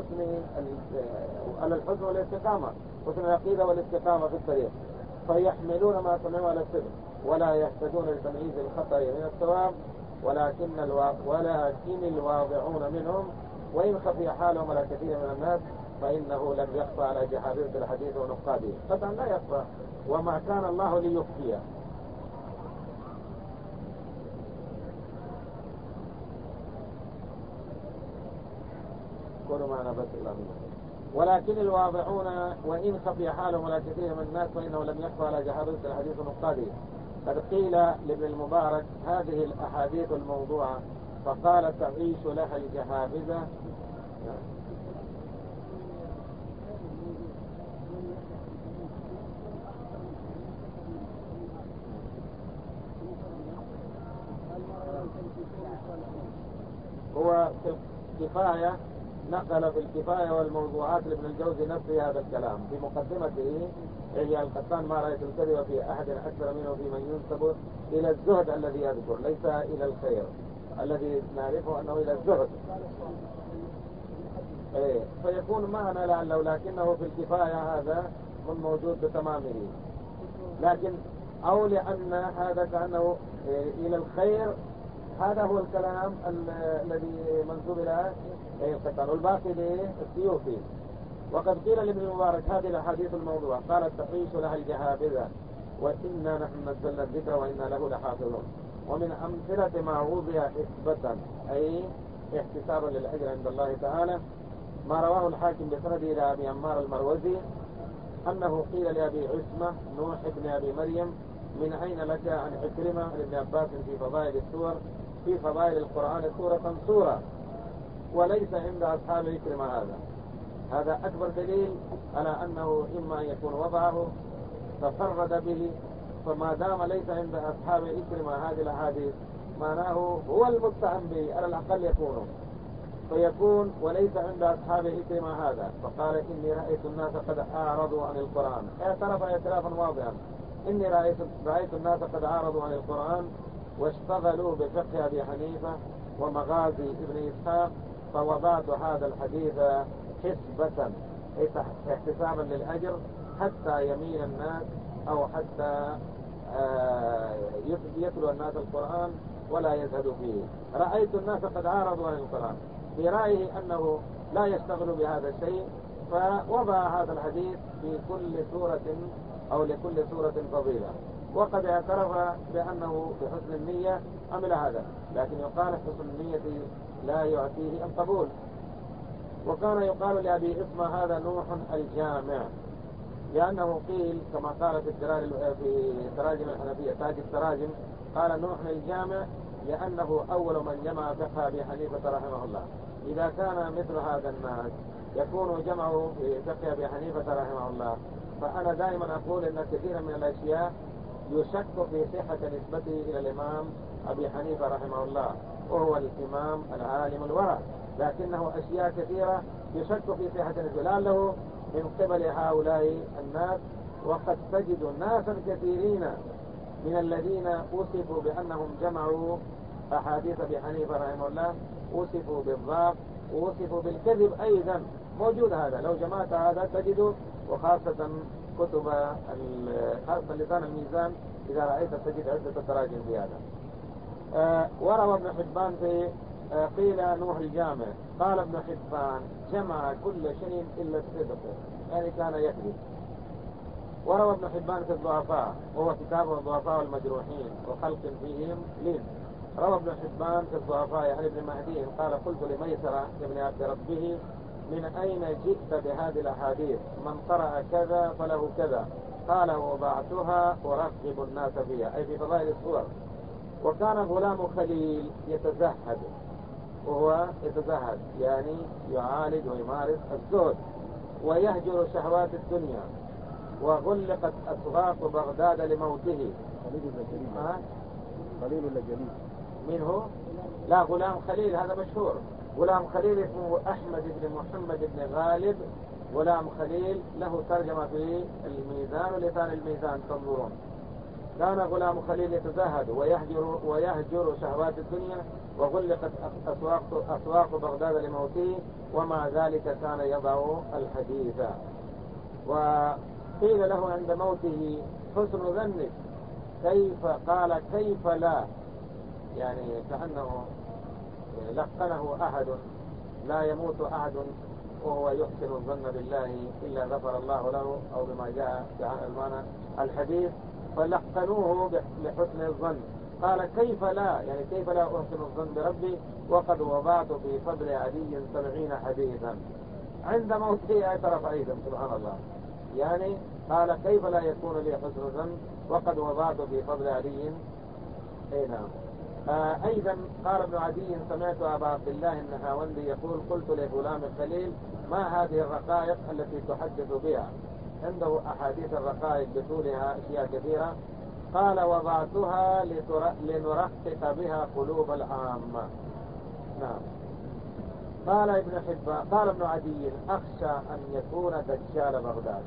الحسن والاستقامة، حسن العقيدة والاستقامة في الطريق، فيحملون ما سمعوا على الصدق ولا يهتدون لتمييز الخطأ من الصواب. ولكن الواضعون منهم وإن خفي حالهم على كثير من الناس فإنه لم يخفى على جحافظة الحديث ونقاده، قطعا لا يخفى، وما كان الله ليخفيه. كونوا معنا بس الله منه. ولكن الواضعون وإن خفي حالهم على كثير من الناس فإنه لم يخفى على جحافظة الحديث ونقاده. قد قيل لابن المبارك هذه الأحاديث الموضوعة فقال تعيش لها الجهابذة. هو في الكفاية نقل في الكفاية والموضوعات لابن الجوزي نفسه هذا الكلام في مقدمته. هي القطان ما رأيت الكذب في أحد أكثر منه في من ينسب إلى الزهد الذي يذكر، ليس إلى الخير الذي نعرفه أنه إلى الزهد. فيكون معنا لعله، لكنه في الكفاية هذا من موجود بتمامه، لكن أو لأن هذا كأنه إلى الخير، هذا هو الكلام الذي منسوب إلى القطان، والباقي للسيوطي. وقد قيل لابن المبارك هذه الأحاديث الموضوعة قالت تعيش لها الجهابذة وإنا نحن نزلنا الذكر وإنا له لحافظون. ومن أمثلة ما وضع حسبة أي احتسابا للأجر عند الله تعالى ما رواه الحاكم بسند إلى أبي عمار المروزي أنه قيل لأبي عثمة نوح بن أبي مريم من أين لك عن عكرمة عن ابن عباس في فضائل السور في فضائل القرآن سورة وليس عند أصحاب عكرمة هذا أكبر دليل على أنه إما أن يكون وضعه تفرد به، فما دام ليس عند أصحاب عكرمة هذه الأحاديث معناه هو المتهم به على الأقل فيكون وليس عند أصحاب عكرمة هذا. فقال إني رأيت الناس قد أعرضوا عن القرآن، اعترف اعترافا واضحا، إني رأيت الناس قد أعرضوا عن القرآن واشتغلوا بفقه أبي حنيفة ومغازي ابن إسحاق فوضعت هذا الحديث حسبة أي احتسابا للأجر حتى يميل الناس أو حتى يتلو الناس القرآن ولا يزهدوا فيه. رأيت الناس قد عارضوا عن القرآن في رأيه أنه لا يشتغل بهذا الشيء، فوضع هذا الحديث في كل سورة أو لكل سورة فضيلة. وقد اعترف بأنه بحسن النية عمل هذا، لكن يقال حسن النية لا يعطيه القبول. وكان يقال لأبي عثمة هذا نوح الجامع، لأنه قيل كما قال في تراجم الحنفية تاج التراجم قال نوح الجامع لأنه أول من جمع فقه أبي حنيفة رحمه الله. إذا كان مثل هذا الناس يكون جمعه في فقه أبي حنيفة رحمه الله، فأنا دائما أقول أن كثيرا من الأشياء يشك في صحة نسبته إلى الإمام أبي حنيفة رحمه الله، وهو الإمام العالم الورع، لكنه أشياء كثيرة يشك في صحة نسبته لعله من قبل هؤلاء الناس. وقد تجد ناسا كثيرين من الذين أوصفوا بأنهم جمعوا أحاديث أبي حنيفة رحمه الله أوصفوا بالضعف وأوصفوا بالكذب أيضا، موجود هذا. لو جمعت هذا تجد، وخاصة كتب خاصة لسان الميزان إذا رأيت تجد عدة التراجم في هذا. وروى ابن حبان في قيل نوح الجامع قال ابن حبان جمع كل شيء إلا الصدق، يعني كان يكذب. وروى ابن حبان في الضعفاء وهو كتابه الضعفاء والمجروحين وخلق فيهم لين. روى ابن حبان في الضعفاء يعني ابن مهدي قال قلت لميسرة ابن عبد ربه من أين جئت بهذه الأحاديث؟ من قرأ كذا فله كذا. قال وضعتها ورغب الناس فيها أي في فضائل الصور. وكان غلام خليل يتزهد، وهو يتزهد يعني يعالج ويمارس الزهد ويهجر شهوات الدنيا، وغلقت أسواق بغداد لموته. خليل ولا جليل؟ منه؟ لا، غلام خليل هذا مشهور. غلام خليل اسمه أحمد بن محمد بن غالب. غلام خليل له ترجمة في الميزان ولسان الميزان تنظرون. كان غلام خليل يتزهد ويهجر شهوات الدنيا وغلقت أسواق بغداد لموته، ومع ذلك كان يضع الحديث. وقيل له عند موته حسن ظنك كيف؟ قال كيف لا، يعني كأنه لقنه أحد لا يموت أحد وهو يحسن الظن بالله إلا غفر الله له، أو بما جاء المعنى الحديث، فلقنوه بحسن الظن. قال كيف لا، يعني كيف لا أحسن الظن بربي وقد وضعت في فضل علي 70 حديثا. عند موته اعترف أيضا سبحان الله، يعني قال كيف لا يكون لي حسن ظن وقد وضعت في فضل علي. نعم. أيضا قال ابن عدي سمعت أبا عبد الله النهاوندي يقول قلت لغلام خليل ما هذه الرقائق التي تحدث بها؟ عنده أحاديث الرقائق بطولها أشياء كثيرة، قال وضعتها لنرقق بها قلوب العامة. نعم. قال ابن عدي أخشى أن يكون دجال بغداد.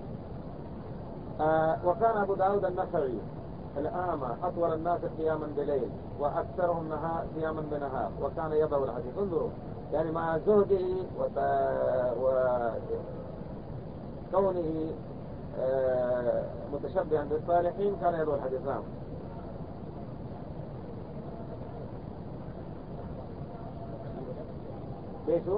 وكان أبو داود النخعي الأعمى أطول الناس قياما بليل وأكثرهم قياما بنهار، وكان يضع الحديث. انظروا يعني مع زهده وكونه متشبها بالصالحين كان يضع الحديث. نعم. ليش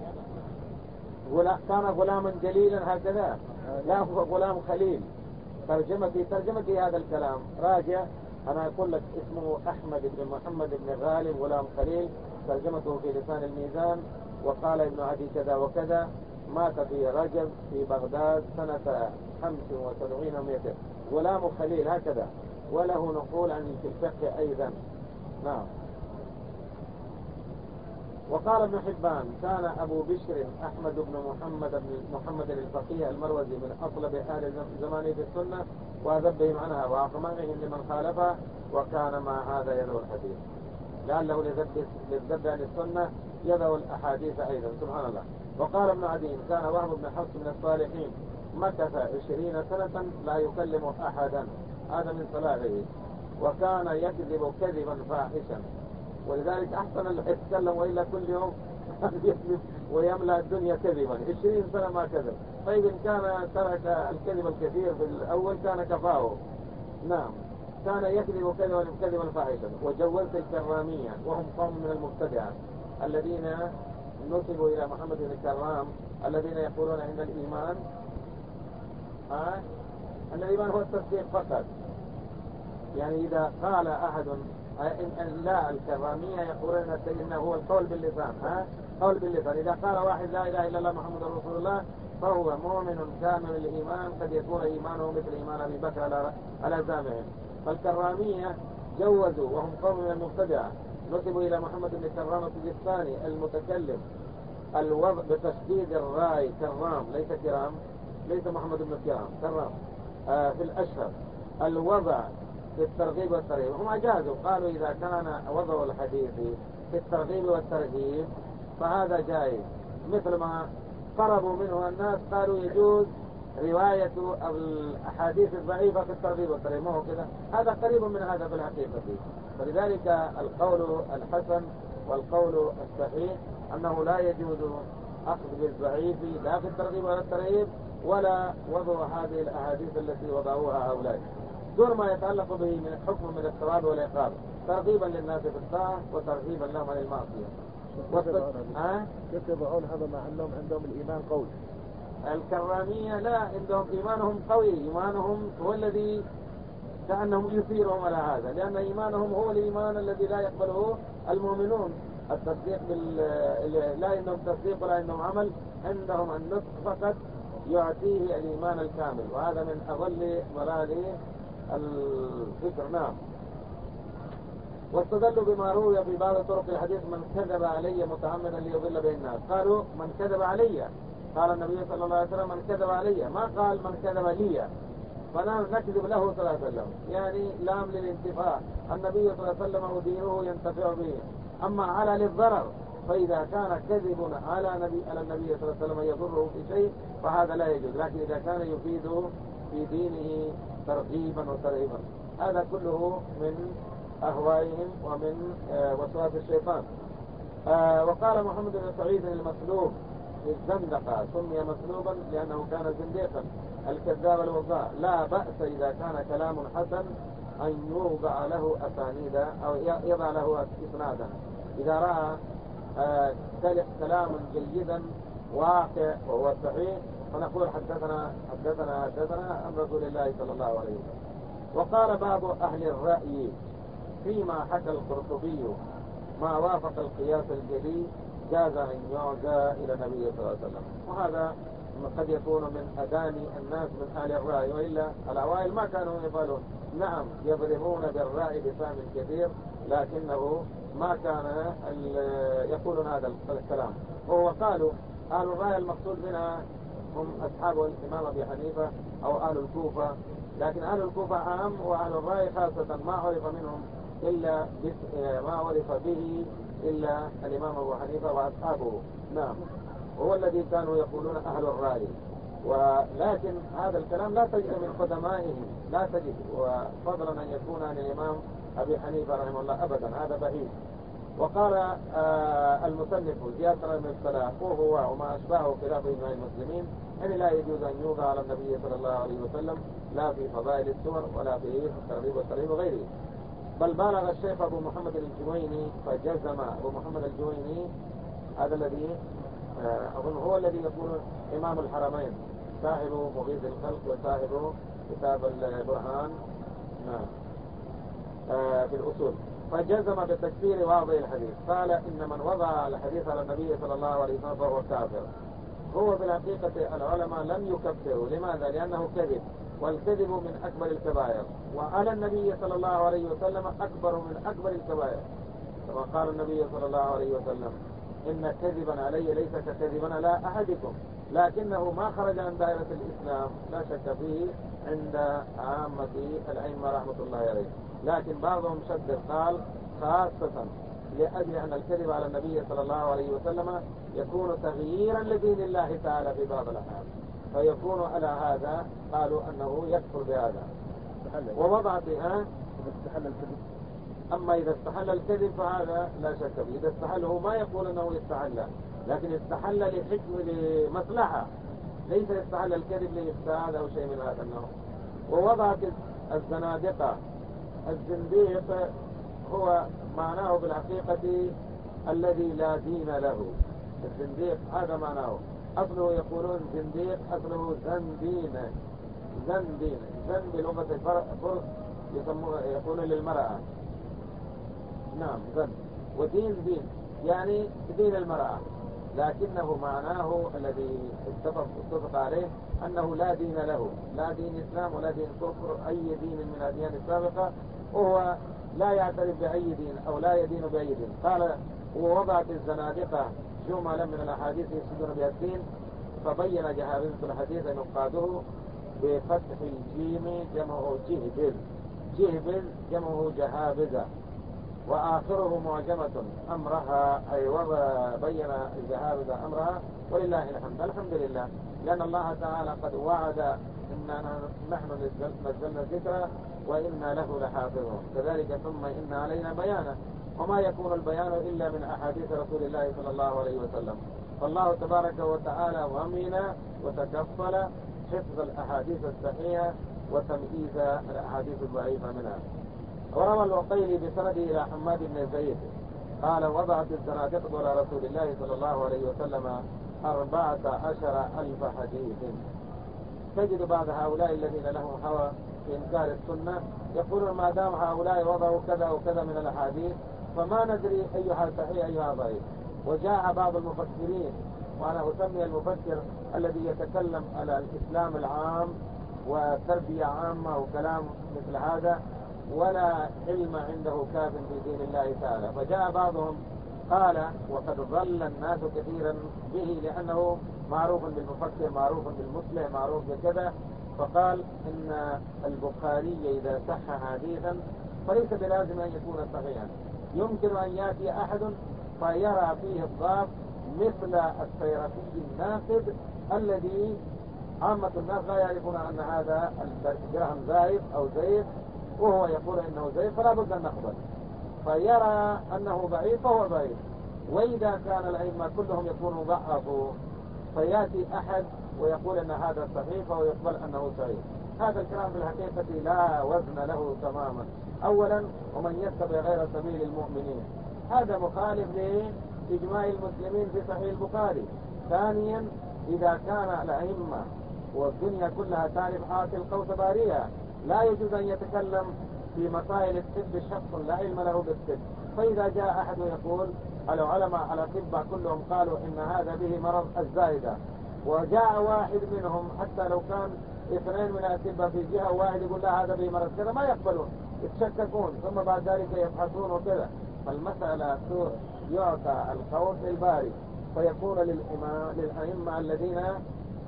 كان غلاما جليلا هكذا؟ لا، هو غلام خليل. ترجمتي هذا الكلام راجع، أنا أقول لك اسمه أحمد بن محمد بن غالب غلام خليل، ترجمته في لسان الميزان. وقال ابن عدي كذا وكذا، مات في رجب في بغداد سنة 75 و100. غلام خليل هكذا، وله نقول عن في الفقه أيضا. نعم. وقال ابن حبان كان أبو بشر أحمد بن محمد الفقيه المروزي من أصلب أهل زمانه في السنة وأذبهم عنها وأقمعهم لمن خالفه، وكان مع هذا يدعو الحديث لعله للذب عن السنة يدعو الأحاديث أيضا. سبحان الله. وقال ابن عدي كان وهب بن حفص من الصالحين مكث 20 سنة لا يكلم أحدا، هذا من صلاحه، وكان يكذب كذبا فاحشا، ولذلك أحسن اللي يتكلم، وإلا كل يوم يكذب ويملأ الدنيا كذبا. 20 سنة ما كذب. طيب إن كان ترك الكذب الكثير في الأول كان كفاه. نعم. كان يكذب كذبا فاحشا. وجوزت الكرامية وهم قوم من المبتدعة الذين نسبوا إلى محمد بن الكرام، الذين يقولون إن الإيمان هو التصديق فقط. يعني إذا قال أحد لا، الكرامية يقولون إنه هو القول باللسان، قول باللسان. إذا قال واحد لا إله إلا الله محمد رسول الله فهو مؤمن كامل الإيمان، قد يكون إيمانه مثل إيمان أبي بكر على زعمهم. فالكرامية جوزوا وهم قوم من المبتدعة نسبوا إلى محمد بن كرام السجستاني المتكلم الوضع بتشديد الراء كرام، ليس كرام، ليس محمد بن كرام في الأشهر، الوضع في الترغيب والترهيب. هم أجازوا، قالوا إذا كان وضع الحديث في الترغيب والترهيب فهذا جائز، مثل ما قربوا منه الناس قالوا يجوز رواية الأحاديث الضعيفة في الترغيب والترهيب. ما هو كذا؟ هذا قريب من هذا في الحقيقة. فلذلك القول الحسن والقول الصحيح أنه لا يجوز أخذ بالضعيف لا في الترغيب ولا الترهيب، ولا وضع هذه الأحاديث التي وضعوها هؤلاء دون ما يتعلق به من حكم من الثواب والعقاب، ترغيبا للناس في الطاعة وترغيبا لهم عن المعصية. كيف يضعون هذا مع أنهم عندهم الإيمان قوي؟ الكرامية لا، عندهم إيمانهم قوي، إيمانهم هو الذي كأنهم يثيرهم على هذا، لأن إيمانهم هو الإيمان الذي لا يقبله المؤمنون. التصديق لا عندهم تصديق ولا عندهم عمل، عندهم النطق فقط يعطيه الإيمان الكامل، وهذا من أضل ضلال الفكر. نعم. واستدلوا بما روي في بعض طرق الحديث من كذب علي متعمدا ليضل به الناس. قالوا من كذب علي، قال النبي صلى الله عليه وسلم من كذب علي، ما قال من كذب لي، فنحن نكذب له صلى الله عليه وسلم، يعني لام للانتفاع. النبي صلى الله عليه وسلم ودينه ينتفع به. أما على للضرر، فإذا كان كذب على النبي صلى الله عليه وسلم يضره في شيء فهذا لا يجوز، لكن إذا كان يفيده في دينه ترغيبا وترهيبا هذا كله من أهوائهم ومن وسواس الشيطان. وقال محمد بن سعيد المسلوب في الزندقة سمي مسلوبا لأنه كان زنديقا الكذاب الوضاع. لا بأس إذا كان كلام حسن أن يوضع له أسانيد أو يضع له إسنادا. إذا رأى كلام جيدا واقع وهو صحيح فنقول حدثنا عن رسول الله صلى الله عليه وسلم. وقال بعض أهل الرأي فيما حكى القرطبي ما وافق القياس الجلي جاز أن يعزى إلى النبي صلى الله عليه وسلم، وهذا قد يكون من أداني الناس من أهل الرأي، وإلا الأوائل ما كانوا يفعلون. نعم يضربون بالرأي بفهم كثير، لكنه ما كان يقولون هذا الكلام. وهو قالوا أهل الرأي المقصود منها هم أصحاب الإمام أبي حنيفة أو أهل الكوفة لكن أهل الكوفة عام وأهل الرأي خاصة ما عرف منهم إلا ما عرف به إلا الإمام أبو حنيفة وأصحابه. نعم، هو الذي كانوا يقولون أهل الرأي. ولكن هذا الكلام لا تجد من قدمائهم، لا تجد، وفضلا أن يكون عن الإمام أبي حنيفة رحمه الله أبدا، هذا بعيد. وقال المصنف زياد بن الصلاح وهو وما أشبهه خلاف إجماع المسلمين يعني لا يجوز أن يوضع على النبي صلى الله عليه وسلم لا في فضائل السور ولا في الترغيب والترهيب وغيره. بل بالغ الشيخ أبو محمد الجويني فجزم. أبو محمد الجويني هذا الذي أظن هو الذي يقول إمام الحرمين، صاحب مغيث الخلق وصاحب كتاب البرهان في الأصول، فجزم بتكفير واضح الحديث. قال إن من وضع الحديث على النبي صلى الله عليه وسلم فهو كافر. هو بالحقيقة العلماء لم يكفروا. لماذا؟ لأنه كذب، والكذب من أكبر الكبائر، وعلى النبي صلى الله عليه وسلم أكبر من أكبر الكبائر، كما قال النبي صلى الله عليه وسلم إن كذبا علي ليس ككذبا على أحدكم، لكنه ما خرج عن دائرة الإسلام لا شك فيه عند عامة الأئمة رحمة الله عليه. لكن بعضهم شدد قال خاصة لأجل أن الكذب على النبي صلى الله عليه وسلم يكون تغييرا لدين الله تعالى في بعض الأحيان، فيكون على هذا قالوا أنه يكفر بهذا. ووضع فيها استحل الكذب. أما إذا استحل الكذب فهذا لا شك فيه. إذا استحله ما يقول أنه استحل، لكن استحل لحكم لمصلحة، ليس استحل الكذب لإفساد أو شيء من هذا النوع. ووضعت الزنادقة. الزنديق هو معناه بالحقيقة الذي لا دين له. الزنديق هذا معناه، أصله يقولون زنديق أصله زندين. زندين زن بلغة الفرس يقولون للمرأة. نعم زن، ودين دين يعني دين المرأة، لكنه معناه الذي اتفق عليه أنه لا دين له، لا دين إسلام ولا دين كفر أي دين من الأديان السابقة، وهو لا يعترف بأي دين أو لا يدين بأي دين. قال ووضعت الزنادقة جملا من الأحاديث يفسدون بها الدين، فبين جهابذة الحديث نقاده بفتح الجيم جمعه جهبذ، جهبذ جمعه جهابذة، وآخره معجمة أمرها أي بين الجهابذة أمرها، ولله الحمد. الحمد لله لأن الله تعالى قد وعد إننا نحن نزلنا الذكر وإنا له لحافظون، كذلك ثم إن علينا بيانه، وما يكون البيان إلا من أحاديث رسول الله صلى الله عليه وسلم. فالله تبارك وتعالى ضمن وتكفل حفظ الأحاديث الصحيحة وتمييز الأحاديث الضعيفة منها. وروى العقيلي بسنده إلى حماد بن زيد قال وضعت الزنادقة على رسول الله صلى الله عليه وسلم 14,000 حديث. تجد بعض هؤلاء الذين لهم هوى في إنكار السنة يقولون ما دام هؤلاء وضعوا كذا وكذا من الأحاديث فما ندري أيها صحيح أيها ضعيف. وجاء بعض المفكرين، وأنا أسمي المفكر الذي يتكلم على الإسلام العام وتربية عامة وكلام مثل هذا ولا علم عنده كاف في دين الله تعالى، فجاء بعضهم قال وقد ضل الناس كثيرا به لأنه معروف بالمفكر، معروف بالمصلح، معروف بكذا، فقال إن البخاري إذا صح حديثا فليس بلازم أن يكون صحيحا، يمكن أن يأتي أحد فيرى فيه الضعف مثل السيرفي الناقد الذي عامة الناس لا يعرفون أن هذا الدرهم زايد أو زيد وهو يقول إنه زيد فلا بد أن نقبل، فيرى أنه ضعيف فهو ضعيف. وإذا كان الأئمة كلهم يكونوا ضعفوا فيأتي أحد ويقول أن هذا صحيح فهو يقبل أنه صحيح. هذا الكلام في الحقيقة لا وزن له تماما. أولا ومن يتبع غير سبيل المؤمنين هذا مخالف لإجماع المسلمين في صحيح البخاري. ثانيا إذا كان الأئمة والدنيا كلها تعرف حاصل القوس بارية لا يجوز أن يتكلم في مسائل الطب شخص لا علم له بالطب. فإذا جاء أحد يقول العلماء الأطباء كلهم قالوا إن هذا به مرض الزائدة، وجاء واحد منهم حتى لو كان اثنين من الأطباء في جهة واحد يقول لا هذا به مرض كذا ما يقبلون، يتشككون ثم بعد ذلك يبحثون وكذا. فالمسألة يعطى القول الباري فيكون للأئمة الذين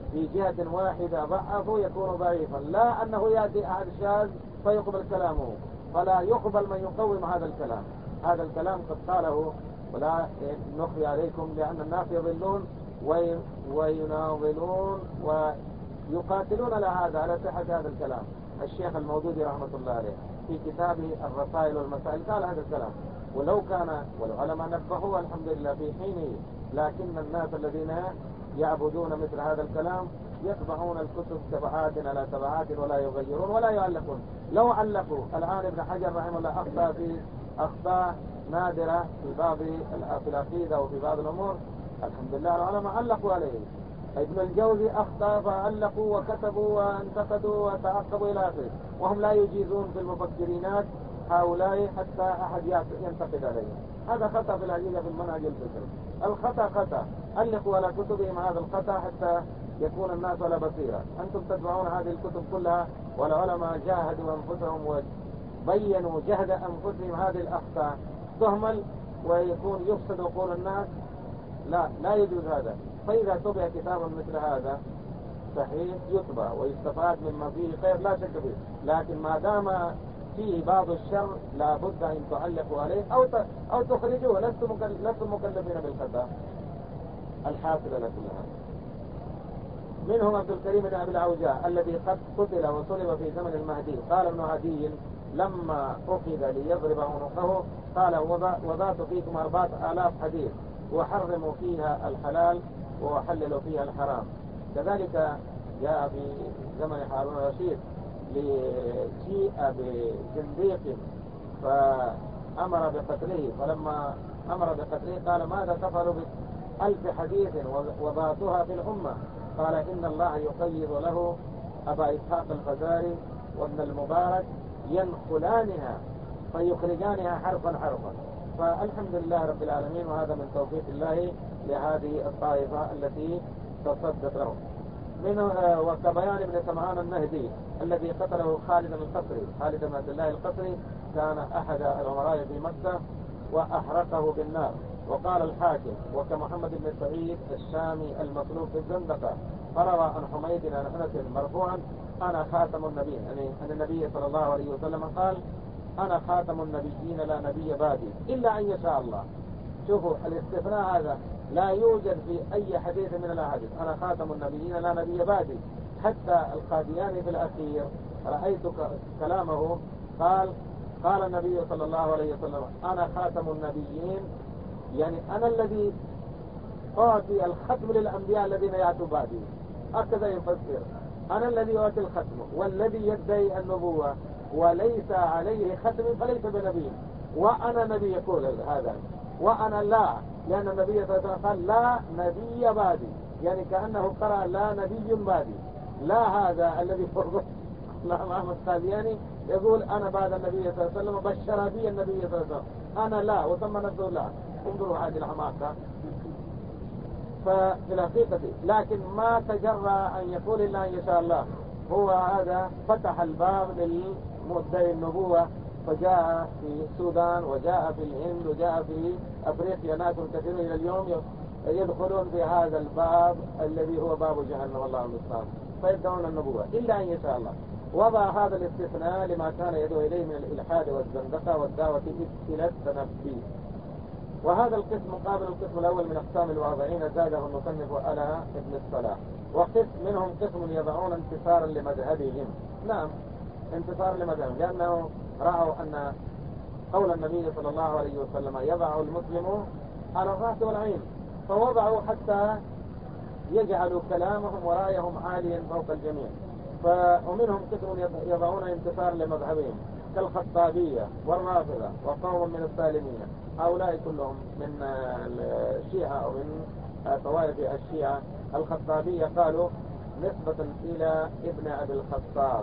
في جهة واحدة ضعفوا يكون ضعيفا، لا أنه يأتي أحد شاذ فيقبل كلامه، فلا يقبل من يقوم هذا الكلام. هذا الكلام قد قاله ولا نخفي عليكم، لأن الناس يضلون ويناضلون ويقاتلون لهذا على صحة هذا الكلام. الشيخ المودودي رحمة الله عليه في كتابه الرسائل والمسائل قال هذا الكلام، ولو كان والعلماء نبهوا الحمد لله في حينه، لكن الناس الذين يعبدون مثل هذا الكلام يطبعون الكتب تبعات على تبعات ولا يغيرون ولا يعلقون. لو علقوا الآن ابن حجر رحمه الله أخطأ في أخطاء نادرة في العقيدة وفي بعض الأمور، الحمد لله العلماء علقوا عليه. ابن الجوزي أخطأ فعلقوا وكتبوا وانتقدوا وتعقبوا إلى آخره، وهم لا يجيزون في المفكرينات هؤلاء حتى أحد ينتقد عليهم. هذا خطأ في العقيدة في المنهج الفكري. الخطأ خطأ، علقوا على كتبهم هذا الخطأ حتى يكون الناس على بصيرة. أنتم تتبعون هذه الكتب كلها، والعلماء جاهدوا أنفسهم وبينوا جهد أنفسهم هذه الأخطاء تهمل ويكون يفسد عقول الناس. لا يجوز هذا. فإذا طبع كتابا مثل هذا صحيح يطبع ويستفاد مما فيه خير لا شك فيه، لكن ما دام فيه بعض الشر لا بد أن تعلقوا عليه أو تخرجوه. لستم مكلفين بالخطأ. الحاصل لكل هذا. منهم عبد الكريم بن أبي العوجاء الذي قد قتل وصلب في زمن المهدي. قال ابن عدي لما أخذ ليضرب عنقه قال وضعت فيكم 4000 حديث وحرموا فيها الحلال وحللوا فيها الحرام. كذلك جاء في زمن هارون الرشيد لجيء بزنديق فأمر بقتله، فلما أمر بقتله قال ماذا تفعل ب1000 حديث وضعتها في الأمة؟ قال إن الله يقيض له أبا إسحاق الفزاري وابن المبارك ينقلانها فيخرجانها حرفا حرفا. فالحمد لله رب العالمين، وهذا من توفيق الله لهذه الطائفة التي تصدت لهم. وكبيان بن سمعان النهدي الذي قتله خالد القصري. خالد بن عبد الله القصري كان أحد الأمراء في مكة وأحرقه بالنار. وقال الحاكم وكمحمد بن سعيد الشامي المطلوب في الزندقة فروى عن حميد عن أنس مرفوعا أنا خاتم النبيين، يعني أن النبي صلى الله عليه وسلم قال أنا خاتم النبيين لا نبي بعدي إلا أن يشاء الله. شوفوا الاستثناء هذا لا يوجد في أي حديث من الأحاديث. أنا خاتم النبيين لا نبي بعدي. حتى القادياني في الأخير رأيت كلامه قال النبي صلى الله عليه وسلم أنا خاتم النبيين، يعني أنا الذي أعطي الختم للأنبياء الذين يأتوا بعدي. هكذا يفسر. أنا الذي أعطي الختم، والذي يدعي النبوة وليس عليه ختم فليس بنبي. وأنا نبي يقول هذا، وأنا لا، لأن النبي صلى الله عليه وسلم قال لا نبي بعدي، يعني كأنه قرأ لا نبي بعدي. لا هذا الذي فرضه محمد قادياني يقول أنا بعد النبي صلى الله عليه وسلم بشر بي النبي صلى الله عليه وسلم، أنا لا وثم نفسه لا. انظروا هذه الحماقة. ففي الحقيقة لكن ما تجرى أن يقول إلا أن يشاء الله. هو هذا فتح الباب للمدعي النبوة، فجاء في السودان وجاء في الهند وجاء في أفريقيا ناس كثيرون إلى اليوم يدخلون في هذا الباب الذي هو باب جهنم والله المستعان، فيدعون النبوة إلا أن يشاء الله. وضع هذا الاستثناء لما كان يدعو إليه من الإلحاد والزندقة والدعوة إلى التنبي. وهذا القسم مقابل القسم الأول من أقسام الواضعين زاده المصنف على ابن الصلاح. وقسم منهم قسم يضعون انتصارا لمذهبهم. نعم انتصار لمذهبهم، لأنه رأوا أن قول النبي صلى الله عليه وسلم يضع المسلم على الرأس والعين، فوضعوا حتى يجعلوا كلامهم ورأيهم عاليا فوق الجميع. ومنهم قسم يضعون انتصار لمذهبهم كالخطابية والرافضة وقوم من السالمية. هؤلاء كلهم من الشيعة أو من طوائف الشيعة. الخطابية قالوا نسبة إلى ابن أبي الخطاب،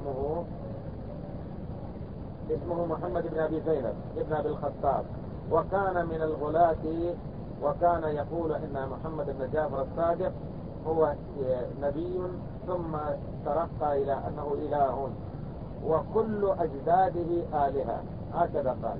اسمه محمد بن أبي زينب ابن أبي الخطاب، وكان من الغلاة، وكان يقول إن محمد بن جعفر الصادق هو نبي ثم ترقى إلى أنه إله وكل أجداده آلهة، هكذا قال.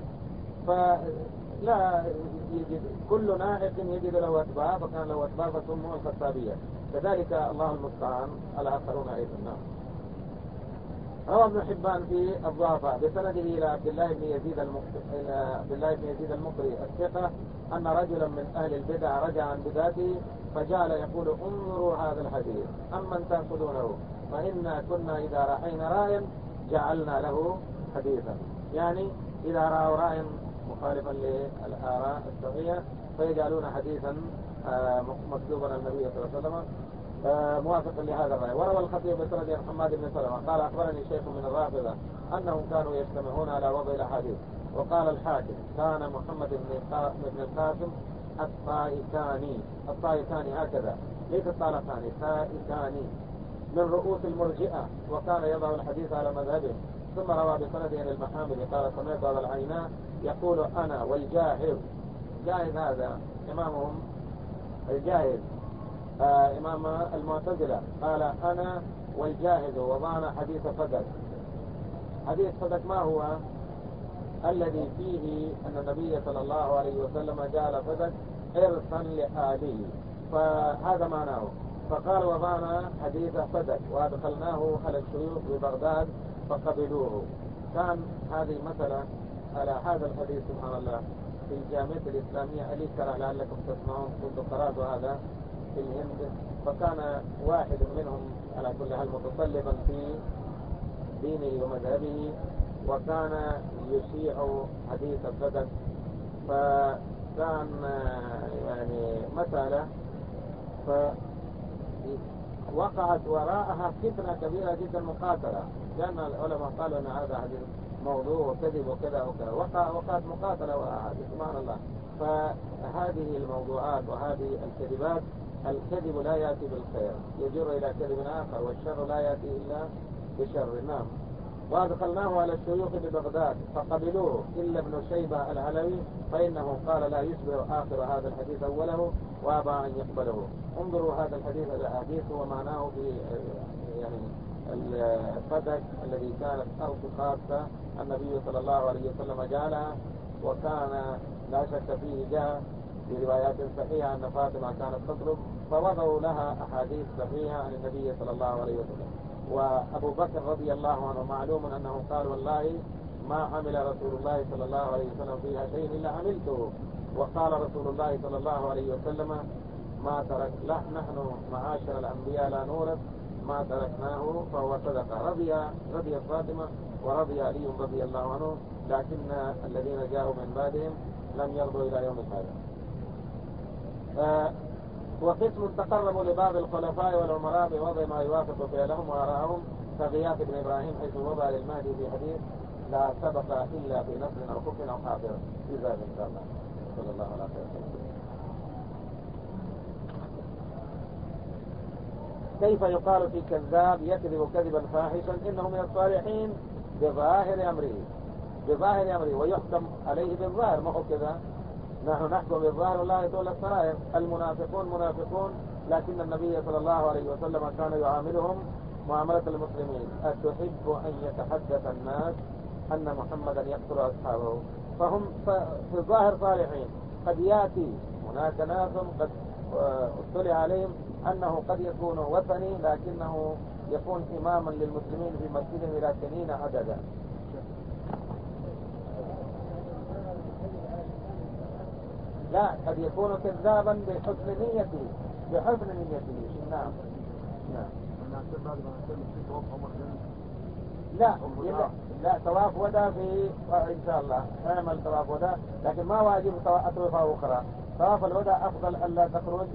فلا يجد كل ناعق يجد له أتباع، فكان له أتباع فسموا الخطابية. كذلك الله المستعان الآخرون أيضا. نعم. روى ابن حبان في الضعفاء بسنده إلى عبد الله بن يزيد المقري الثقة أن رجلا من أهل البدع رجع عن بدعته فجعل يقول انظروا هذا الحديث أمن تأخذونه فإنا كنا إذا رأينا رايا جعلنا له حديثا. يعني إذا رأوا رايا مخالفا للآراء الصحيحة فيجعلون حديثا مكتوبا النبي صلى الله عليه وسلم موافقا لهذا الرأي. وروى الخطيب بسند عن حماد بن سلمة قال أخبرني شيخ من الرافضة أنهم كانوا يجتمعون على وضع الأحاديث. وقال الحاكم كان محمد بن القاسم الطائكاني هكذا ليس الطالقاني الطائكاني من رؤوس المرجئة وكان يضع الحديث على مذهبه. ثم روى بسند عن المحامل قال سمعت أبا العيناء يقول أنا والجاهز. جاهز هذا إمامهم الجاهز إمام المعتزلة قال أنا والجاهز وضعنا حديث فدك. حديث فدك ما هو؟ الذي فيه أن النبي صلى الله عليه وسلم جعل فدك إرثا لآله، فهذا معناه. فقال وضعنا حديث فدك وأدخلناه على الشيوخ ببغداد فقبلوه. كان هذه مثلا على هذا الحديث سبحان الله في الجامعة الإسلامية الإكرة لعلكم تسمعون كنت قرأت هذا في الهند. فكان واحد منهم على كل حال متصلبا في دينه ومذهبه وكان يشيع حديث الصدق. فكان يعني مسألة فوقعت وراءها فتنة كبيرة جدا مقاتلة، لأن العلماء قالوا أن هذا حديث موضوع وكذب وكذا وكذا. وقعت مقاتلة وراءها سبحان الله. فهذه الموضوعات وهذه الكذبات الكذب لا يأتي بالخير يجر إلى كذب آخر والشر لا يأتي إلا بشر. نعم. وأدخلناه على الشيوخ ببغداد فقبلوه إلا ابن شيبة العلوي فإنه قال لا يشبه آخر هذا الحديث أوله وأبى أن يقبله. انظروا هذا الحديث الأحاديث ومعناه في يعني الفدك الذي كانت أرض خاصة النبي صلى الله عليه وسلم جعلها، وكان لا شك فيه جاء في روايات صحيحة أن فاطمة كانت تطلب فوضعوا لها أحاديث صحيحة عن النبي صلى الله عليه وسلم. وأبو بكر رضي الله عنه معلوم أنه قال والله ما عمل رسول الله صلى الله عليه وسلم فيها شيء إلا عملته. وقال رسول الله صلى الله عليه وسلم ما ترك لا نحن معاشر الأنبياء لا نورث ما تركناه فهو صدقة. رضي فاطمة ورضي علي رضي الله عنه، لكن الذين جاءوا من بعدهم لم يرضوا إلى يوم هذا. وقسم تقربوا لبعض الخلفاء والأمراء بوضع ما يوافق فعلهم وآراءهم كغياث بن إبراهيم حيث وضع للمهدي في حديث لا سبق إلا في نصر أو خف أو حافر في ذلك إن شاء الله. صلى الله عليه وسلم. كيف يقال في كذاب يكذب كذبا فاحشا إنه من الصالحين بظاهر أمره ويحكم عليه بالظاهر. ما هو كذا؟ نحن نحكم بالظاهر والله يتولى السرائر. المنافقون منافقون لكن النبي صلى الله عليه وسلم كان يعاملهم معاملة المسلمين. أتحب أن يتحدث الناس أن محمدا يقتل أصحابه؟ فهم في الظاهر صالحين. قد يأتي هناك ناس قد اطلع عليهم أنه قد يكون وثني لكنه يكون إماما للمسلمين في مسجدهم إلى سنين عددا. لا قد يكون كذابا بحسن نيته. نعم. لا طواف ودا في إن شاء الله نعمل طواف ودا، لكن ما واجب أطوفة أخرى. طواف الوداع أفضل ألا تخرج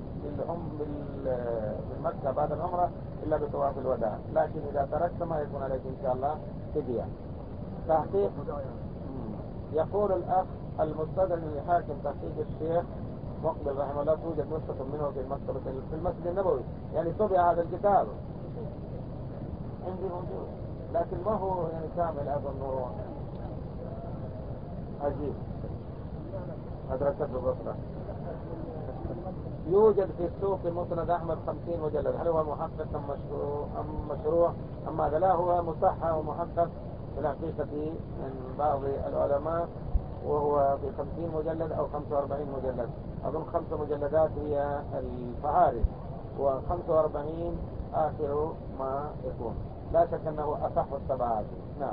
بالمكة بعد العمرة إلا بطواف الوداع، لكن إذا تركت ما يكون عليك إن شاء الله فدية. تحقيق يقول الأخ المستدل لحاكم تحقيق الشيخ مقبل رحمه الله توجد نسخة منه في المكتبة في المسجد النبوي، يعني طبع هذا الكتاب عندي موجود لكن ما هو يعني كامل. أظنه عجيب أدركته البصرة. يوجد في السوق مسند أحمد 50 مجلد. هل هو محقق أم مشروع أم هذا؟ لا هو مصحح ومحقق في الحقيقة من بعض العلماء، وهو في 50 مجلد أو 45 مجلد. أظن 5 مجلدات هي الفهارس و45 آخر ما يكون. لا شك أنه أصح السبعات. نعم.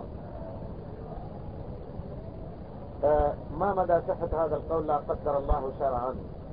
ما مدى صحة هذا القول لا قدر الله شرعا؟